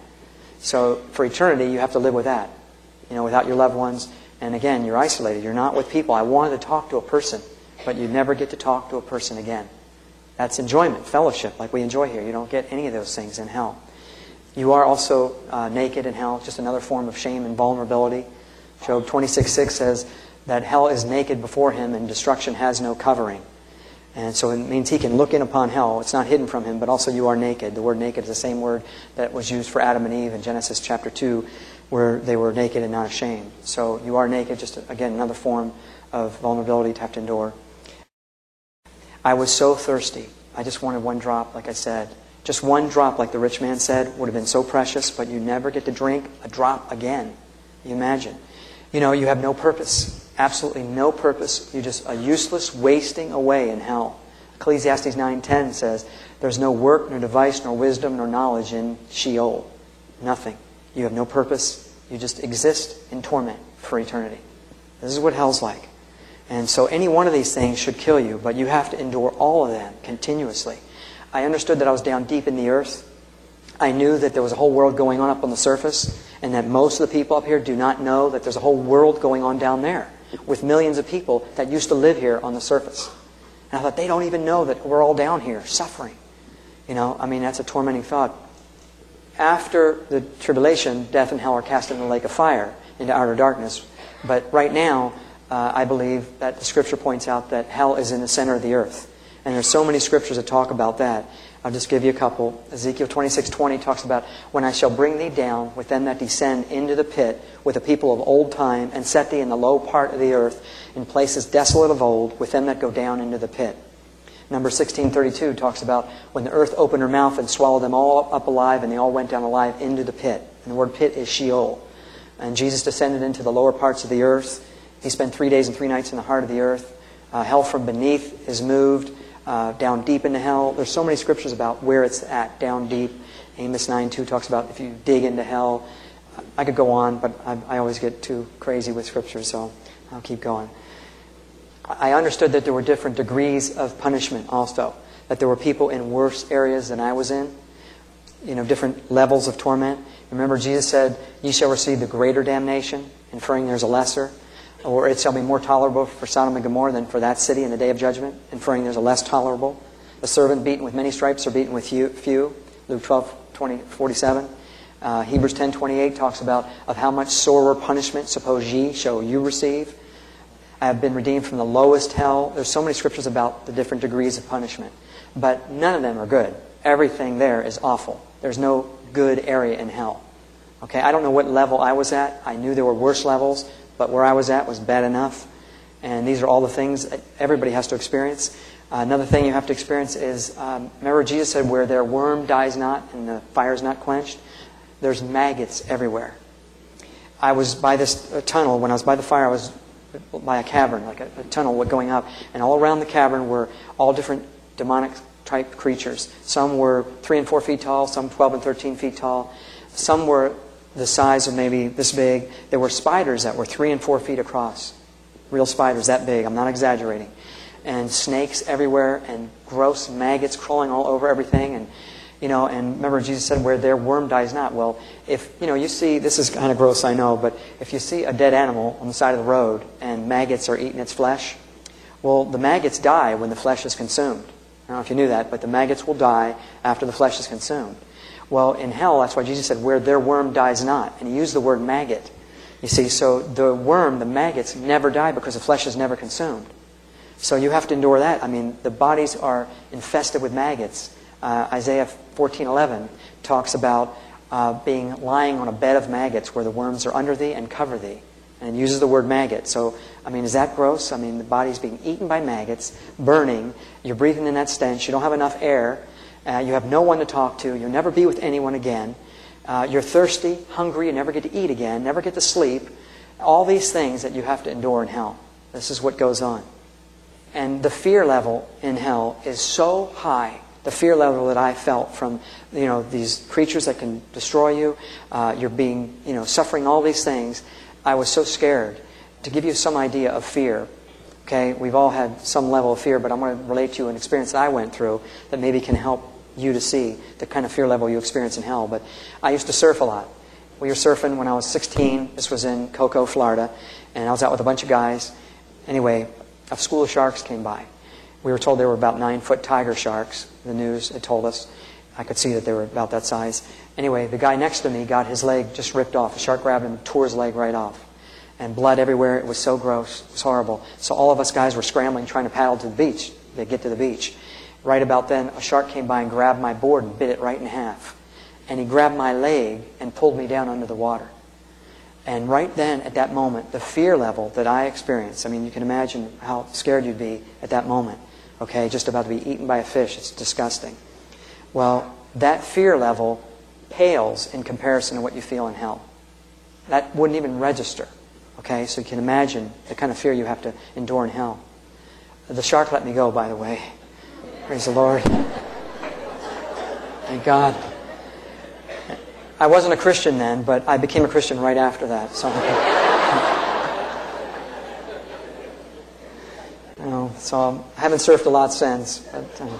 So for eternity, you have to live with that. You know, without your loved ones. And again, you're isolated. You're not with people. I wanted to talk to a person, but you never get to talk to a person again. That's enjoyment, fellowship, like we enjoy here. You don't get any of those things in hell. You are also uh, naked in hell, just another form of shame and vulnerability. Job twenty-six six says that hell is naked before him and destruction has no covering. And so it means he can look in upon hell. It's not hidden from him, but also you are naked. The word naked is the same word that was used for Adam and Eve in Genesis chapter two, where they were naked and not ashamed. So you are naked, just again, another form of vulnerability to have to endure. I was so thirsty. I just wanted one drop, like I said. Just one drop, like the rich man said, would have been so precious, but you never get to drink a drop again. You imagine. You know, you have no purpose. Absolutely no purpose. You're just a useless wasting away in hell. Ecclesiastes nine ten says, there's no work, nor device, nor wisdom, nor knowledge in Sheol. Nothing. You have no purpose. You just exist in torment for eternity. This is what hell's like. And so any one of these things should kill you, but you have to endure all of them continuously. I understood that I was down deep in the earth. I knew that there was a whole world going on up on the surface, and that most of the people up here do not know that there's a whole world going on down there with millions of people that used to live here on the surface. And I thought, they don't even know that we're all down here suffering. You know, I mean, that's a tormenting thought. After the tribulation, death and hell are cast into the lake of fire, into outer darkness. But right now, uh, I believe that the Scripture points out that hell is in the center of the earth. And there's so many Scriptures that talk about that. I'll just give you a couple. Ezekiel twenty-six twenty talks about, when I shall bring thee down with them that descend into the pit, with the people of old time, and set thee in the low part of the earth, in places desolate of old, with them that go down into the pit. Number sixteen thirty-two talks about when the earth opened her mouth and swallowed them all up alive, and they all went down alive into the pit. And the word pit is Sheol. And Jesus descended into the lower parts of the earth. He spent three days and three nights in the heart of the earth. Uh, hell from beneath is moved uh, down deep into hell. There's so many scriptures about where it's at, down deep. Amos nine two talks about if you dig into hell. I could go on, but I, I always get too crazy with scripture, so I'll keep going. I understood that there were different degrees of punishment also. That there were people in worse areas than I was in. You know, different levels of torment. Remember, Jesus said, "Ye shall receive the greater damnation," inferring there's a lesser. Or it shall be more tolerable for Sodom and Gomorrah than for that city in the day of judgment, inferring there's a less tolerable. The servant beaten with many stripes or beaten with few. Luke twelve, twenty, forty-seven. Uh, Hebrews ten, twenty-eight talks about of how much sorer punishment suppose ye shall you receive. I have been redeemed from the lowest hell. There's so many scriptures about the different degrees of punishment. But none of them are good. Everything there is awful. There's no good area in hell. Okay, I don't know what level I was at. I knew there were worse levels, but where I was at was bad enough. And these are all the things that everybody has to experience. Uh, another thing you have to experience is, um, remember Jesus said, where their worm dies not and the fire is not quenched, there's maggots everywhere. I was by this uh, tunnel. When I was by the fire, I was by a cavern, like a, a tunnel going up. And all around the cavern were all different demonic type creatures. Some were three and four feet tall, some twelve and thirteen feet tall. Some were the size of maybe this big. There were spiders that were three and four feet across. Real spiders that big. I'm not exaggerating. And snakes everywhere, and gross maggots crawling all over everything. And you know, and remember Jesus said, "Where their worm dies not." Well, if you know, you see, this is kind of gross, I know, but if you see a dead animal on the side of the road and maggots are eating its flesh, well, the maggots die when the flesh is consumed. I don't know if you knew that, but the maggots will die after the flesh is consumed. Well, in hell, that's why Jesus said, "Where their worm dies not," and He used the word maggot. You see, so the worm, the maggots, never die because the flesh is never consumed. So you have to endure that. I mean, the bodies are infested with maggots. Uh, Isaiah fourteen eleven talks about uh, being lying on a bed of maggots where the worms are under thee and cover thee. And it uses the word maggot. So, I mean, is that gross? I mean, the body's being eaten by maggots, burning. You're breathing in that stench. You don't have enough air. Uh, you have no one to talk to. You'll never be with anyone again. Uh, you're thirsty, hungry. You never get to eat again. Never get to sleep. All these things that you have to endure in hell. This is what goes on. And the fear level in hell is so high. The fear level that I felt from, you know, these creatures that can destroy you. Uh, you're being, you know, suffering all these things. I was so scared. To give you some idea of fear, okay, we've all had some level of fear, but I'm going to relate to you an experience that I went through that maybe can help you to see the kind of fear level you experience in hell. But I used to surf a lot. We were surfing when I was sixteen. This was in Cocoa, Florida. And I was out with a bunch of guys. Anyway, a school of sharks came by. We were told they were about nine-foot tiger sharks. The news had told us. I could see that they were about that size. Anyway, the guy next to me got his leg just ripped off. The shark grabbed him and tore his leg right off. And blood everywhere. It was so gross. It was horrible. So all of us guys were scrambling, trying to paddle to the beach. To get to the beach. Right about then, a shark came by and grabbed my board and bit it right in half. And he grabbed my leg and pulled me down under the water. And right then, at that moment, the fear level that I experienced, I mean, you can imagine how scared you'd be at that moment. Okay, just about to be eaten by a fish. It's disgusting. Well, that fear level pales in comparison to what you feel in hell. That wouldn't even register. Okay, so you can imagine the kind of fear you have to endure in hell. The shark let me go, by the way. Praise the Lord. Thank God. I wasn't a Christian then, but I became a Christian right after that. So, you know, so I haven't surfed a lot since. But, um,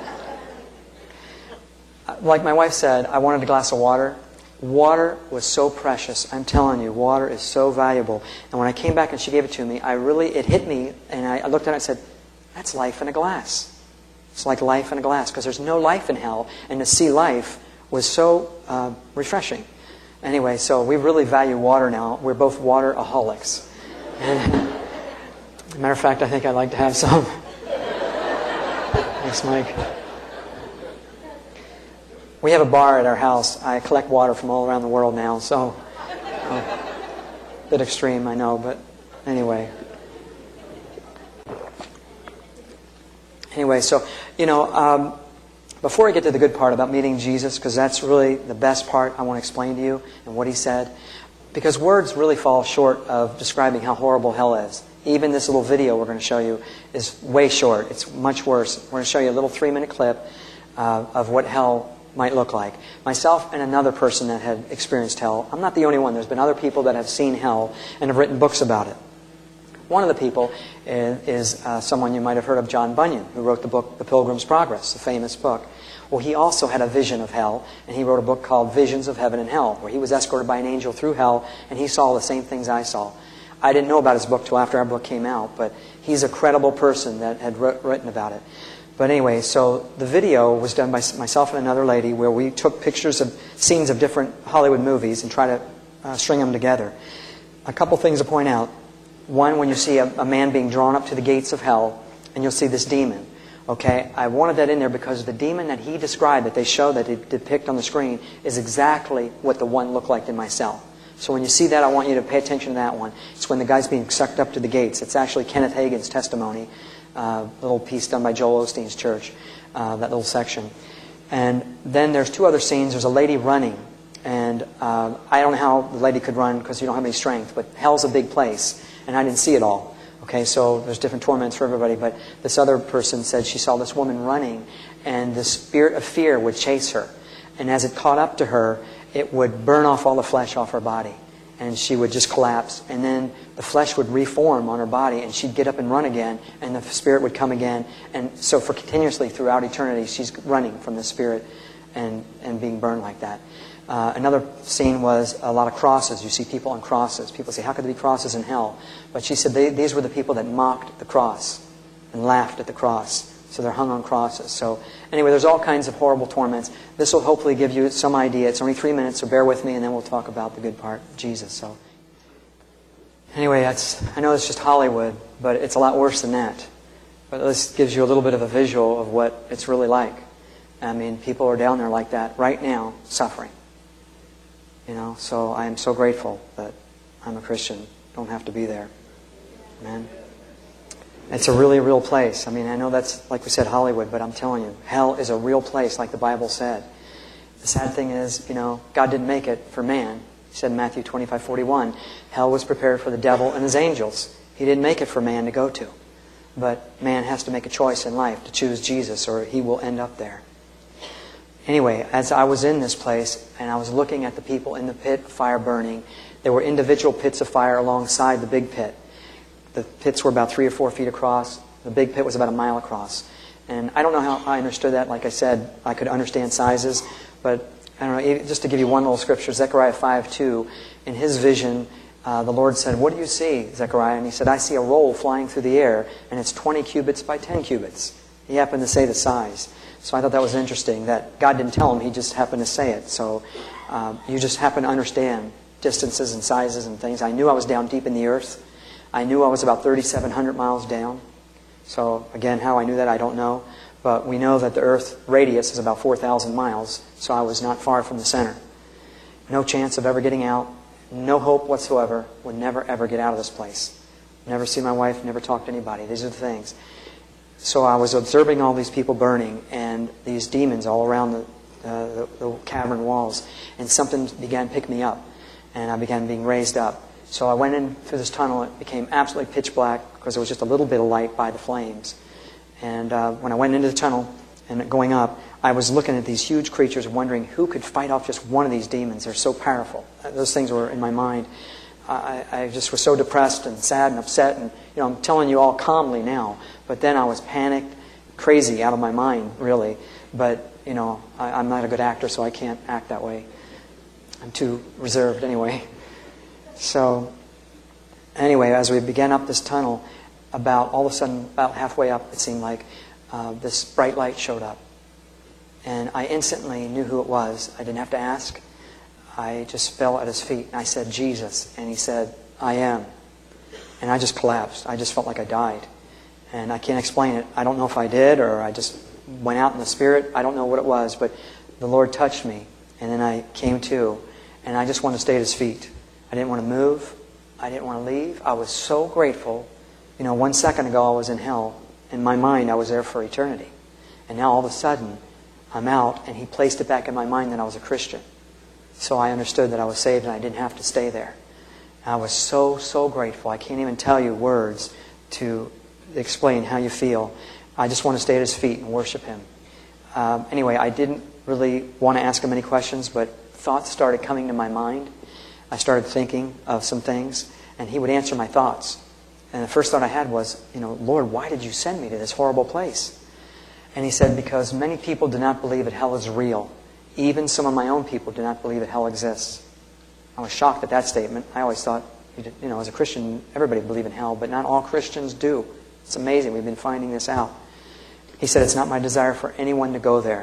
like my wife said, I wanted a glass of water. Water was so precious. I'm telling you, water is so valuable. And when I came back and she gave it to me, I really, it hit me, and I, I looked at it and said, that's life in a glass. It's like life in a glass, because there's no life in hell, and to see life was so uh, refreshing. Anyway, so we really value water now. We're both water-aholics. And, as a matter of fact, I think I'd like to have some. Thanks, Mike. We have a bar at our house. I collect water from all around the world now, so a bit extreme, I know, but anyway. Anyway, so, you know, um, before I get to the good part about meeting Jesus, because that's really the best part I want to explain to you and what He said, because words really fall short of describing how horrible hell is. Even this little video we're going to show you is way short. It's much worse. We're going to show you a little three-minute clip uh, of what hell might look like. Myself and another person that had experienced hell. I'm not the only one. There's been other people that have seen hell and have written books about it. One of the people is, is uh, someone you might have heard of, John Bunyan, who wrote the book The Pilgrim's Progress, a famous book. Well, he also had a vision of hell, and he wrote a book called Visions of Heaven and Hell, where he was escorted by an angel through hell, and he saw the same things I saw. I didn't know about his book till after our book came out, but he's a credible person that had wr- written about it. But anyway, so the video was done by myself and another lady, where we took pictures of scenes of different Hollywood movies and try to uh, string them together. A couple things to point out. One, when you see a, a man being drawn up to the gates of hell, and you'll see this demon. Okay, I wanted that in there because the demon that he described, that they show, that they depict on the screen, is exactly what the one looked like in my cell. So when you see that, I want you to pay attention to that one. It's when the guy's being sucked up to the gates. It's actually Kenneth Hagin's testimony, uh, a little piece done by Joel Osteen's church, uh, that little section. And then there's two other scenes. There's a lady running. And uh, I don't know how the lady could run because you don't have any strength, but hell's a big place, and I didn't see it all. Okay, so there's different torments for everybody, but this other person said she saw this woman running, and the spirit of fear would chase her. And as it caught up to her, it would burn off all the flesh off her body, and she would just collapse. And then the flesh would reform on her body, and she'd get up and run again, and the spirit would come again. And so for continuously throughout eternity, she's running from the spirit and, and being burned like that. Uh, another scene was a lot of crosses. You see people on crosses. People say, how could there be crosses in hell? But she said they, these were the people that mocked the cross and laughed at the cross. So they're hung on crosses. So anyway, there's all kinds of horrible torments. This will hopefully give you some idea. It's only three minutes, so bear with me, and then we'll talk about the good part of Jesus. So anyway, that's, I know it's just Hollywood, but it's a lot worse than that. But this gives you a little bit of a visual of what it's really like. I mean, people are down there like that right now, suffering. You know, so I am so grateful that I'm a Christian. Don't have to be there. Amen. It's a really real place. I mean, I know that's, like we said, Hollywood, but I'm telling you, hell is a real place, like the Bible said. The sad thing is, you know, God didn't make it for man. He said in Matthew twenty-five forty-one, hell was prepared for the devil and his angels. He didn't make it for man to go to. But man has to make a choice in life to choose Jesus, or he will end up there. Anyway, as I was in this place, and I was looking at the people in the pit, fire burning, there were individual pits of fire alongside the big pit. The pits were about three or four feet across. The big pit was about a mile across. And I don't know how I understood that. Like I said, I could understand sizes. But I don't know, just to give you one little scripture, Zechariah five two, in his vision, uh, the Lord said, what do you see, Zechariah? And he said, I see a roll flying through the air, and it's twenty cubits by ten cubits. He happened to say the size. So I thought that was interesting, that God didn't tell him, he just happened to say it. So um, you just happen to understand distances and sizes and things. I knew I was down deep in the earth. I knew I was about thirty-seven hundred miles down. So again, how I knew that, I don't know. But we know that the earth radius is about four thousand miles, so I was not far from the center. No chance of ever getting out. No hope whatsoever. Would never, ever get out of this place. Never see my wife, never talk to anybody. These are the things. So I was observing all these people burning and these demons all around the, uh, the, the cavern walls. And something began to pick me up. And I began being raised up. So I went in through this tunnel. It became absolutely pitch black because there was just a little bit of light by the flames. And uh, when I went into the tunnel and going up, I was looking at these huge creatures wondering who could fight off just one of these demons. They're so powerful. Those things were in my mind. I, I just was so depressed and sad and upset. And you know, I'm telling you all calmly now. But then I was panicked, crazy, out of my mind, really. But, you know, I, I'm not a good actor, so I can't act that way. I'm too reserved anyway. So, anyway, as we began up this tunnel, about all of a sudden, about halfway up, it seemed like, uh, this bright light showed up. And I instantly knew who it was. I didn't have to ask. I just fell at his feet. And I said, Jesus. And he said, I am. And I just collapsed. I just felt like I died. And I can't explain it. I don't know if I did or I just went out in the Spirit. I don't know what it was. But the Lord touched me. And then I came to. And I just wanted to stay at his feet. I didn't want to move. I didn't want to leave. I was so grateful. You know, one second ago I was in hell. In my mind, I was there for eternity. And now all of a sudden, I'm out, and he placed it back in my mind that I was a Christian. So I understood that I was saved and I didn't have to stay there. And I was so, so grateful. I can't even tell you words to explain how you feel. I just want to stay at his feet and worship him. Um, anyway, I didn't really want to ask him any questions, but thoughts started coming to my mind. I started thinking of some things, and he would answer my thoughts. And the first thought I had was, you know, Lord, why did you send me to this horrible place? And he said, because many people do not believe that hell is real. Even some of my own people do not believe that hell exists. I was shocked at that statement. I always thought, you know, as a Christian, everybody believe in hell, but not all Christians do. It's amazing. We've been finding this out. He said, it's not my desire for anyone to go there.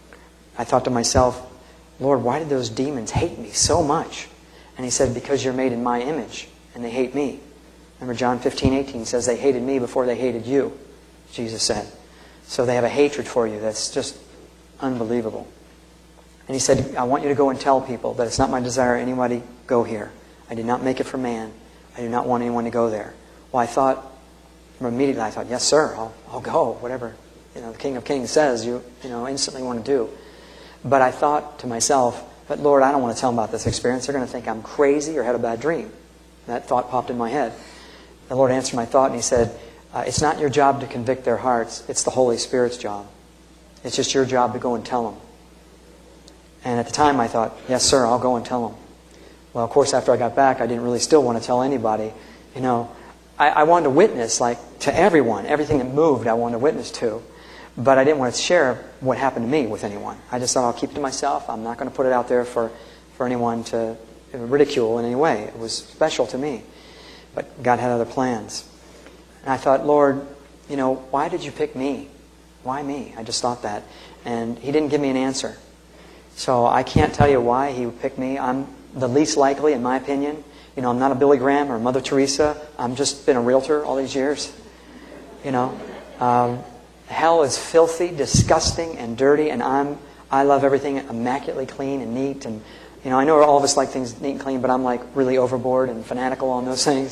I thought to myself, Lord, why did those demons hate me so much? And he said, because you're made in my image, and they hate me. Remember John fifteen eighteen says, they hated me before they hated you, Jesus said. So they have a hatred for you that's just unbelievable. And he said, I want you to go and tell people that it's not my desire anybody go here. I did not make it for man. I do not want anyone to go there. Well, I thought, immediately I thought, yes, sir, I'll, I'll go. Whatever, you know, the King of Kings says, you, you know, instantly want to do. But I thought to myself, but Lord, I don't want to tell them about this experience. They're going to think I'm crazy or had a bad dream. That thought popped in my head. The Lord answered my thought and He said, uh, it's not your job to convict their hearts. It's the Holy Spirit's job. It's just your job to go and tell them. And at the time I thought, yes, sir, I'll go and tell them. Well, of course, after I got back, I didn't really still want to tell anybody. You know, I, I wanted to witness, like, to everyone. Everything that moved, I wanted to witness to. But I didn't want to share what happened to me with anyone. I just thought, I'll keep it to myself. I'm not going to put it out there for, for anyone to ridicule in any way. It was special to me. But God had other plans. And I thought, Lord, you know, why did you pick me? Why me? I just thought that. And He didn't give me an answer. So I can't tell you why He would pick me. I'm the least likely, in my opinion. You know, I'm not a Billy Graham or Mother Teresa. I'm just been a realtor all these years. You know, um, hell is filthy, disgusting, and dirty, and I'm I love everything immaculately clean and neat. And you know, I know all of us like things neat and clean, but I'm like really overboard and fanatical on those things.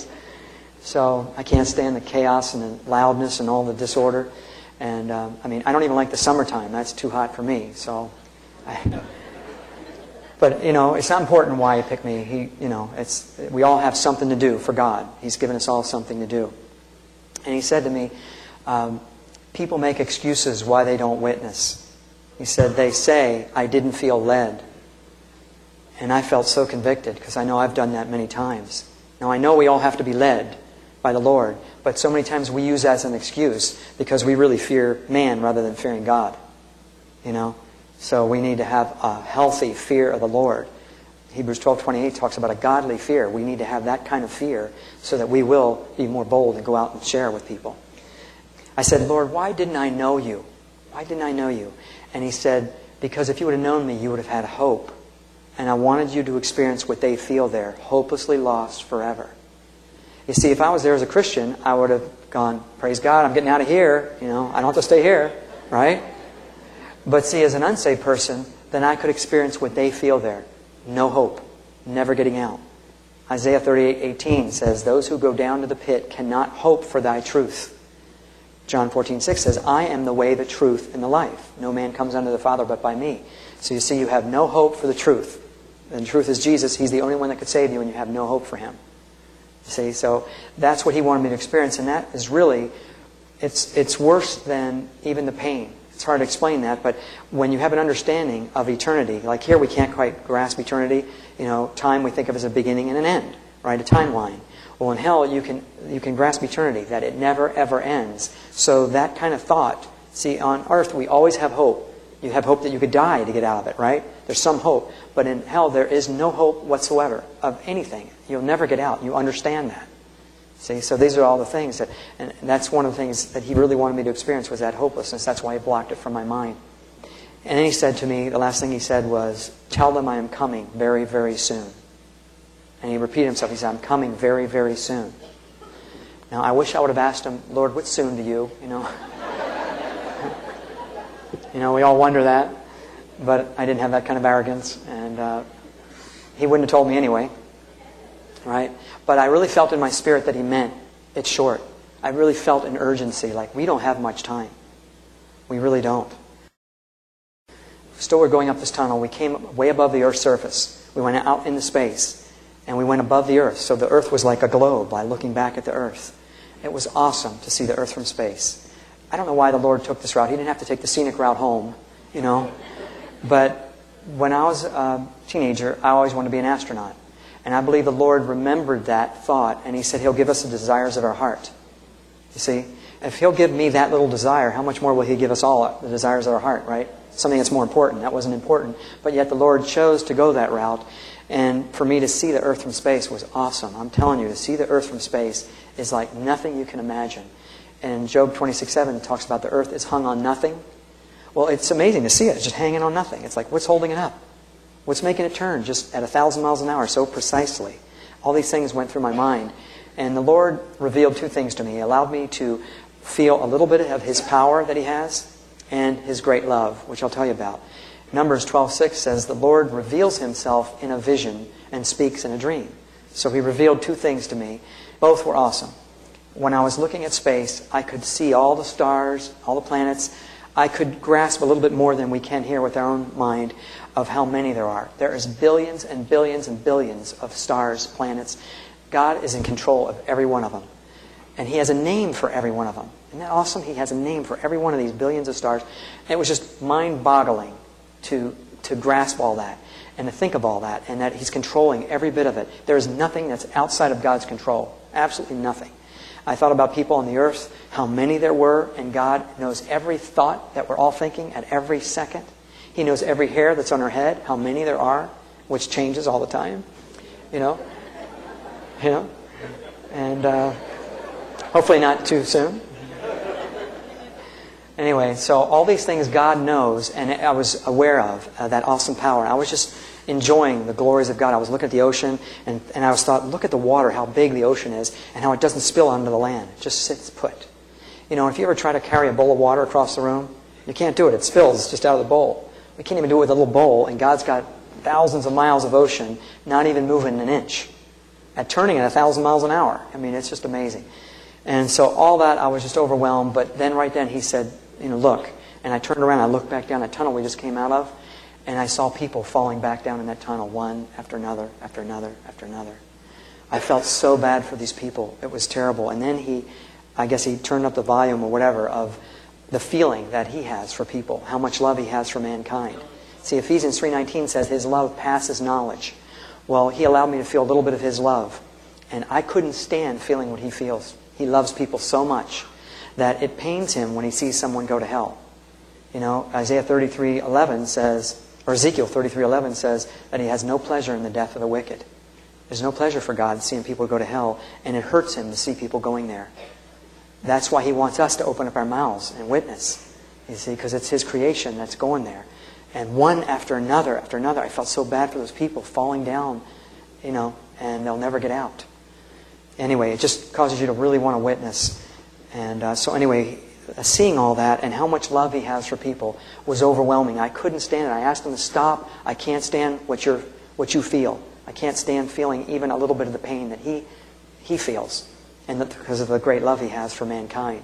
So I can't stand the chaos and the loudness and all the disorder. And um, I mean, I don't even like the summertime. That's too hot for me. So. I, But, you know, it's not important why He picked me. He, you know, it's we all have something to do for God. He's given us all something to do. And He said to me, um, people make excuses why they don't witness. He said, they say, I didn't feel led. And I felt so convicted because I know I've done that many times. Now, I know we all have to be led by the Lord, but so many times we use that as an excuse because we really fear man rather than fearing God. You know? So we need to have a healthy fear of the Lord. Hebrews twelve twenty-eight talks about a godly fear. We need to have that kind of fear so that we will be more bold and go out and share with people. I said, Lord, why didn't I know you? Why didn't I know you? And He said, because if you would have known me, you would have had hope. And I wanted you to experience what they feel there, hopelessly lost forever. You see, if I was there as a Christian, I would have gone, praise God, I'm getting out of here. You know, I don't have to stay here, right? But see, as an unsaved person, then I could experience what they feel there. No hope. Never getting out. Isaiah thirty-eight eighteen says, those who go down to the pit cannot hope for thy truth. John fourteen six says, I am the way, the truth, and the life. No man comes unto the Father but by me. So you see, you have no hope for the truth. And the truth is Jesus. He's the only one that could save you, and you have no hope for Him. You see, so that's what He wanted me to experience. And that is really, it's it's worse than even the pain. It's hard to explain that, but when you have an understanding of eternity, like here we can't quite grasp eternity. You know, time we think of as a beginning and an end, right? A timeline. Well, in hell you can you can grasp eternity, that it never ever ends. So that kind of thought. See, on earth we always have hope. You have hope that you could die to get out of it, right? There's some hope, but in hell there is no hope whatsoever of anything. You'll never get out. You understand that. See, so these are all the things that, and that's one of the things that He really wanted me to experience was that hopelessness. That's why He blocked it from my mind. And then He said to me, the last thing He said was, tell them I am coming very, very soon. And He repeated Himself. He said, I'm coming very, very soon. Now, I wish I would have asked Him, Lord, what's soon to you? You know, you know, we all wonder that. But I didn't have that kind of arrogance. And uh, He wouldn't have told me anyway. Right? But I really felt in my spirit that He meant it's short. I really felt an urgency, like we don't have much time. We really don't. Still, we're going up this tunnel. We came way above the Earth's surface. We went out into space, and we went above the Earth. So the Earth was like a globe by looking back at the Earth. It was awesome to see the Earth from space. I don't know why the Lord took this route. He didn't have to take the scenic route home, you know. But when I was a teenager, I always wanted to be an astronaut. And I believe the Lord remembered that thought, and He said He'll give us the desires of our heart. You see? If He'll give me that little desire, how much more will He give us all the desires of our heart, right? Something that's more important. That wasn't important. But yet the Lord chose to go that route. And for me to see the earth from space was awesome. I'm telling you, to see the earth from space is like nothing you can imagine. And Job twenty-six seven talks about the earth is hung on nothing. Well, it's amazing to see it. It's just hanging on nothing. It's like, what's holding it up? What's making it turn just at a thousand miles an hour so precisely? All these things went through my mind. And the Lord revealed two things to me. He allowed me to feel a little bit of His power that He has and His great love, which I'll tell you about. Numbers twelve six says, the Lord reveals Himself in a vision and speaks in a dream. So He revealed two things to me. Both were awesome. When I was looking at space, I could see all the stars, all the planets. I could grasp a little bit more than we can here with our own mind of how many there are. There is billions and billions and billions of stars, planets. God is in control of every one of them. And He has a name for every one of them. Isn't that awesome? He has a name for every one of these billions of stars. And it was just mind-boggling to, to grasp all that and to think of all that, and that He's controlling every bit of it. There is nothing that's outside of God's control. Absolutely nothing. I thought about people on the earth, how many there were, and God knows every thought that we're all thinking at every second. He knows every hair that's on our head, how many there are, which changes all the time. You know? You know? And uh, hopefully not too soon. Anyway, so all these things God knows, and I was aware of uh, that awesome power. I was just enjoying the glories of God. I was looking at the ocean, and, and I was thought, look at the water, how big the ocean is, and how it doesn't spill onto the land. It just sits put. You know, if you ever try to carry a bowl of water across the room, you can't do it. It spills just out of the bowl. We can't even do it with a little bowl, and God's got thousands of miles of ocean, not even moving an inch, at turning at a thousand miles an hour. I mean, it's just amazing. And so all that, I was just overwhelmed. But then right then He said, you know, look. And I turned around, I looked back down that tunnel we just came out of, and I saw people falling back down in that tunnel, one after another, after another, after another. I felt so bad for these people. It was terrible. And then He, I guess He turned up the volume or whatever of the feeling that He has for people, how much love He has for mankind. See, Ephesians three nineteen says His love passes knowledge. Well, He allowed me to feel a little bit of His love. And I couldn't stand feeling what He feels. He loves people so much that it pains Him when He sees someone go to hell. You know, Isaiah thirty-three eleven says, or Ezekiel thirty-three eleven says that He has no pleasure in the death of the wicked. There's no pleasure for God seeing people go to hell, and it hurts Him to see people going there. That's why He wants us to open up our mouths and witness, you see, because it's His creation that's going there. And one after another after another, I felt so bad for those people falling down, you know, and they'll never get out. Anyway, it just causes you to really want to witness. And uh, so anyway, uh, seeing all that and how much love He has for people was overwhelming. I couldn't stand it. I asked Him to stop. I can't stand what you're, what you feel. I can't stand feeling even a little bit of the pain that He He feels, and that, because of the great love He has for mankind.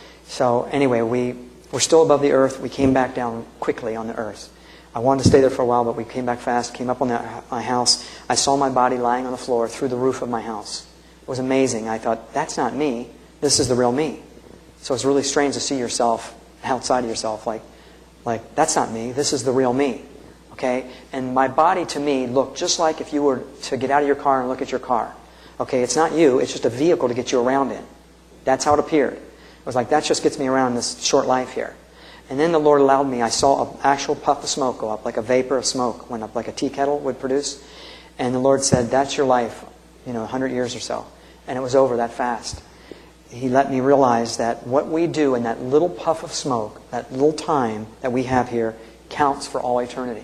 So anyway, we were still above the earth. We came back down quickly on the earth. I wanted to stay there for a while, but we came back fast, came up on the, my house. I saw my body lying on the floor through the roof of my house. It was amazing. I thought, that's not me. This is the real me. So it's really strange to see yourself outside of yourself, like, like that's not me. This is the real me. Okay? And my body to me looked just like if you were to get out of your car and look at your car. Okay, it's not you. It's just a vehicle to get you around in. That's how it appeared. It was like, that just gets me around this short life here. And then the Lord allowed me, I saw an actual puff of smoke go up, like a vapor of smoke went up, like a tea kettle would produce. And the Lord said, that's your life, you know, a hundred years or so. And it was over that fast. He let me realize that what we do in that little puff of smoke, that little time that we have here, counts for all eternity.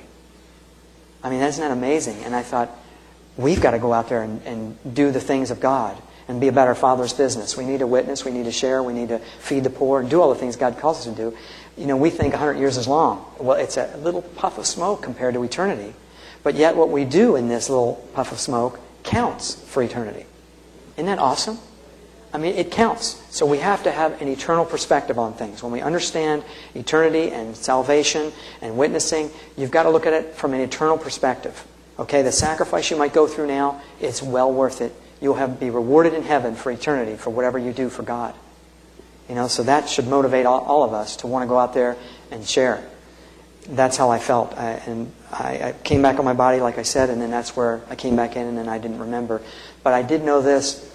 I mean, isn't that amazing? And I thought, we've got to go out there and, and do the things of God and be about our Father's business. We need to witness, we need to share, we need to feed the poor and do all the things God calls us to do. You know, we think a hundred years is long. Well, it's a little puff of smoke compared to eternity. But yet what we do in this little puff of smoke counts for eternity. Isn't that awesome? I mean, it counts. So we have to have an eternal perspective on things. When we understand eternity and salvation and witnessing, you've got to look at it from an eternal perspective. Okay, the sacrifice you might go through now, it's well worth it. You'll have be rewarded in heaven for eternity for whatever you do for God. You know, so that should motivate all, all of us to want to go out there and share. that's how I felt. I, and I, I came back on my body, like I said, and then that's where I came back in, and then I didn't remember. But I did know this.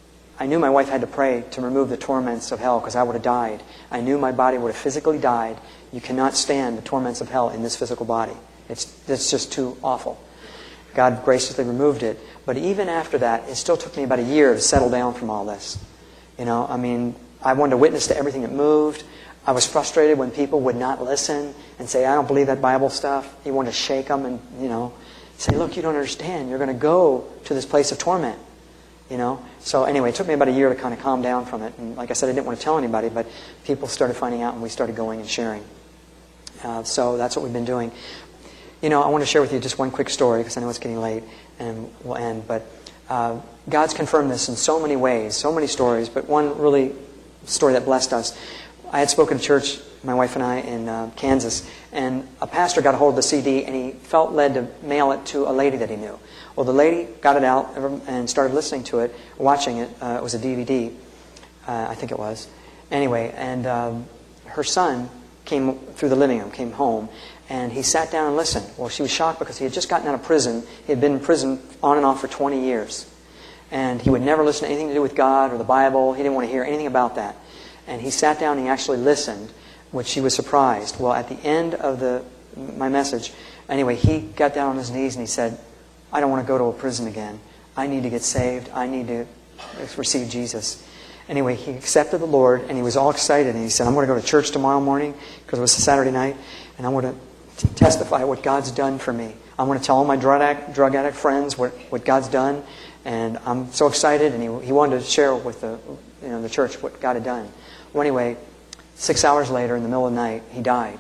I knew my wife had to pray to remove the torments of hell because I would have died. I knew my body would have physically died. You cannot stand the torments of hell in this physical body. It's, it's just too awful. God graciously removed it. But even after that, it still took me about a year to settle down from all this. You know, I mean, I wanted to witness to everything that moved. I was frustrated when people would not listen and say, I don't believe that Bible stuff. You want to shake them and, you know, say, look, you don't understand. You're going to go to this place of torment. You know? So anyway, it took me about a year to kind of calm down from it. And like I said, I didn't want to tell anybody, but people started finding out and we started going and sharing. Uh, so that's what we've been doing. You know, I want to share with you just one quick story because I know it's getting late and we'll end. But uh, God's confirmed this in so many ways, so many stories, but one really story that blessed us. I had spoken to church, my wife and I, in uh, Kansas, and a pastor got a hold of the C D and he felt led to mail it to a lady that he knew. Well, the lady got it out and started listening to it, watching it. Uh, it was a D V D, uh, I think it was. Anyway, and um, her son came through the living room, came home, and he sat down and listened. Well, she was shocked because he had just gotten out of prison. He had been in prison on and off for twenty years. And he would never listen to anything to do with God or the Bible. He didn't want to hear anything about that. And he sat down and he actually listened, which she was surprised. Well, at the end of the my message, anyway, he got down on his knees and he said, I don't want to go to a prison again. I need to get saved. I need to receive Jesus. Anyway, he accepted the Lord and he was all excited. And he said, I'm going to go to church tomorrow morning because it was a Saturday night. And I want to testify what God's done for me. I want to tell all my drug addict, drug addict friends what, what God's done. And I'm so excited. And he, he wanted to share with the, you know, the church what God had done. Well, anyway, six hours later in the middle of the night, he died.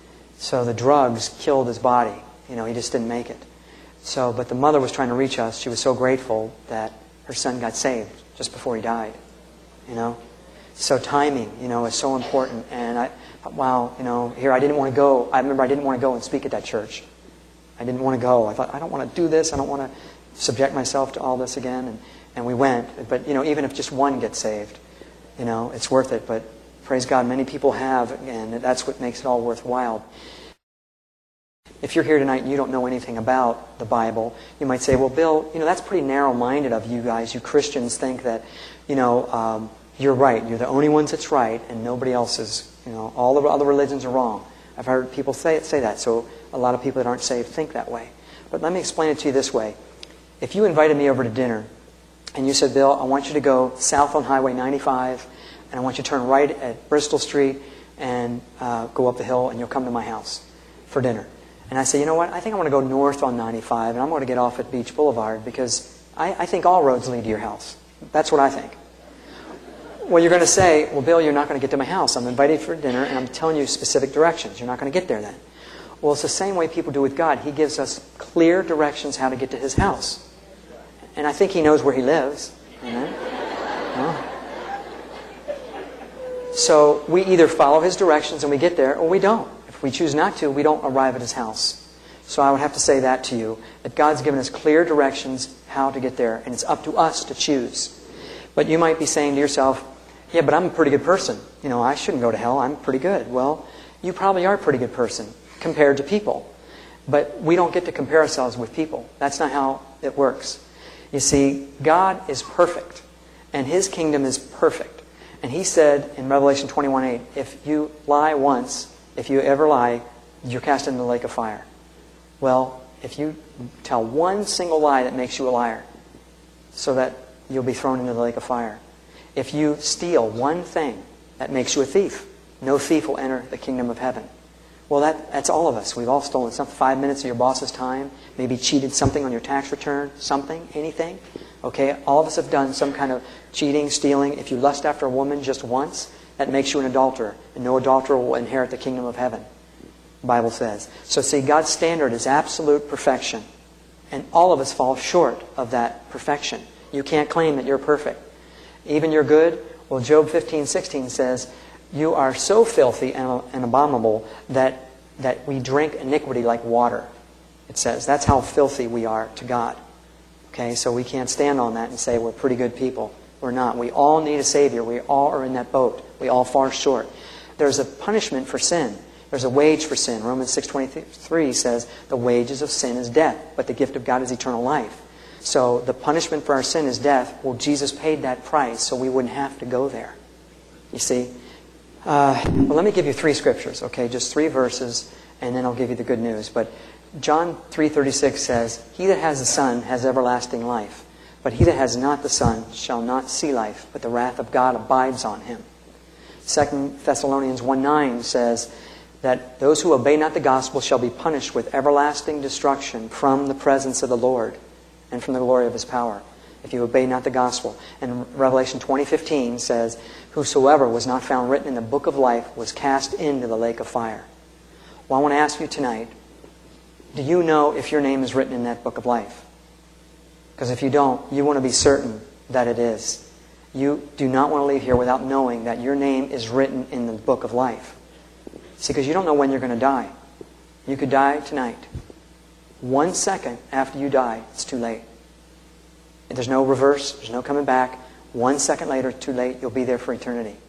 So the drugs killed his body. You know, he just didn't make it. So, but the mother was trying to reach us. She was so grateful that her son got saved just before he died. You know, so timing, you know, is so important. And I, wow, you know, here I didn't want to go. I remember I didn't want to go and speak at that church. I didn't want to go. I thought I don't want to do this. I don't want to subject myself to all this again. And and we went. But you know, even if just one gets saved, you know, it's worth it. But praise God, many people have, and that's what makes it all worthwhile. If you're here tonight and you don't know anything about the Bible, you might say, well, Bill, you know, that's pretty narrow-minded of you guys. You Christians think that, you know, um, you're right. You're the only ones that's right and nobody else is, you know, all the other religions are wrong. I've heard people say, say that, so a lot of people that aren't saved think that way. But let me explain it to you this way. If you invited me over to dinner and you said, Bill, I want you to go south on Highway ninety-five and I want you to turn right at Bristol Street and uh, go up the hill and you'll come to my house for dinner. And I say, you know what, I think I want to go north on ninety-five and I'm going to get off at Beach Boulevard because I, I think all roads lead to your house. That's what I think. Well, you're going to say, well, Bill, you're not going to get to my house. I'm invited for dinner and I'm telling you specific directions. You're not going to get there then. Well, it's the same way people do with God. He gives us clear directions how to get to His house. And I think He knows where He lives. You know? Well, so we either follow His directions and we get there or we don't. If we choose not to, we don't arrive at His house. So I would have to say that to you, that God's given us clear directions how to get there, and it's up to us to choose. But you might be saying to yourself, yeah, but I'm a pretty good person. You know, I shouldn't go to hell. I'm pretty good. Well, you probably are a pretty good person compared to people. But we don't get to compare ourselves with people. That's not how it works. You see, God is perfect, and His kingdom is perfect. And He said in Revelation twenty-one eight, if you lie once, if you ever lie, you're cast into the lake of fire. Well, if you tell one single lie that makes you a liar, so that you'll be thrown into the lake of fire. If you steal one thing, that makes you a thief. No thief will enter the kingdom of heaven. Well, that, that's all of us. We've all stolen some five minutes of your boss's time, maybe cheated something on your tax return, something, anything. Okay, all of us have done some kind of cheating, stealing. If you lust after a woman just once, that makes you an adulterer. And no adulterer will inherit the kingdom of heaven, the Bible says. So see, God's standard is absolute perfection. And all of us fall short of that perfection. You can't claim that you're perfect. Even you're good. Well, Job fifteen sixteen says, you are so filthy and, and abominable that, that we drink iniquity like water. It says, that's how filthy we are to God. Okay, so we can't stand on that and say we're pretty good people. We're not. We all need a Savior. We all are in that boat. We all fall short. There's a punishment for sin. There's a wage for sin. Romans six twenty-three says, the wages of sin is death, but the gift of God is eternal life. So the punishment for our sin is death. Well, Jesus paid that price so we wouldn't have to go there. You see? Uh, well, let me give you three scriptures, okay? Just three verses, and then I'll give you the good news. But John three thirty-six says, he that has the Son has everlasting life. But he that has not the Son shall not see life, but the wrath of God abides on him. Second Thessalonians one nine says that those who obey not the gospel shall be punished with everlasting destruction from the presence of the Lord and from the glory of His power, if you obey not the gospel. And Revelation twenty fifteen says, whosoever was not found written in the book of life was cast into the lake of fire. Well, I want to ask you tonight, do you know if your name is written in that book of life? Because if you don't, you want to be certain that it is. You do not want to leave here without knowing that your name is written in the book of life. See, because you don't know when you're going to die. You could die tonight. One second after you die, it's too late. There's no reverse. There's no coming back. One second later, too late. You'll be there for eternity.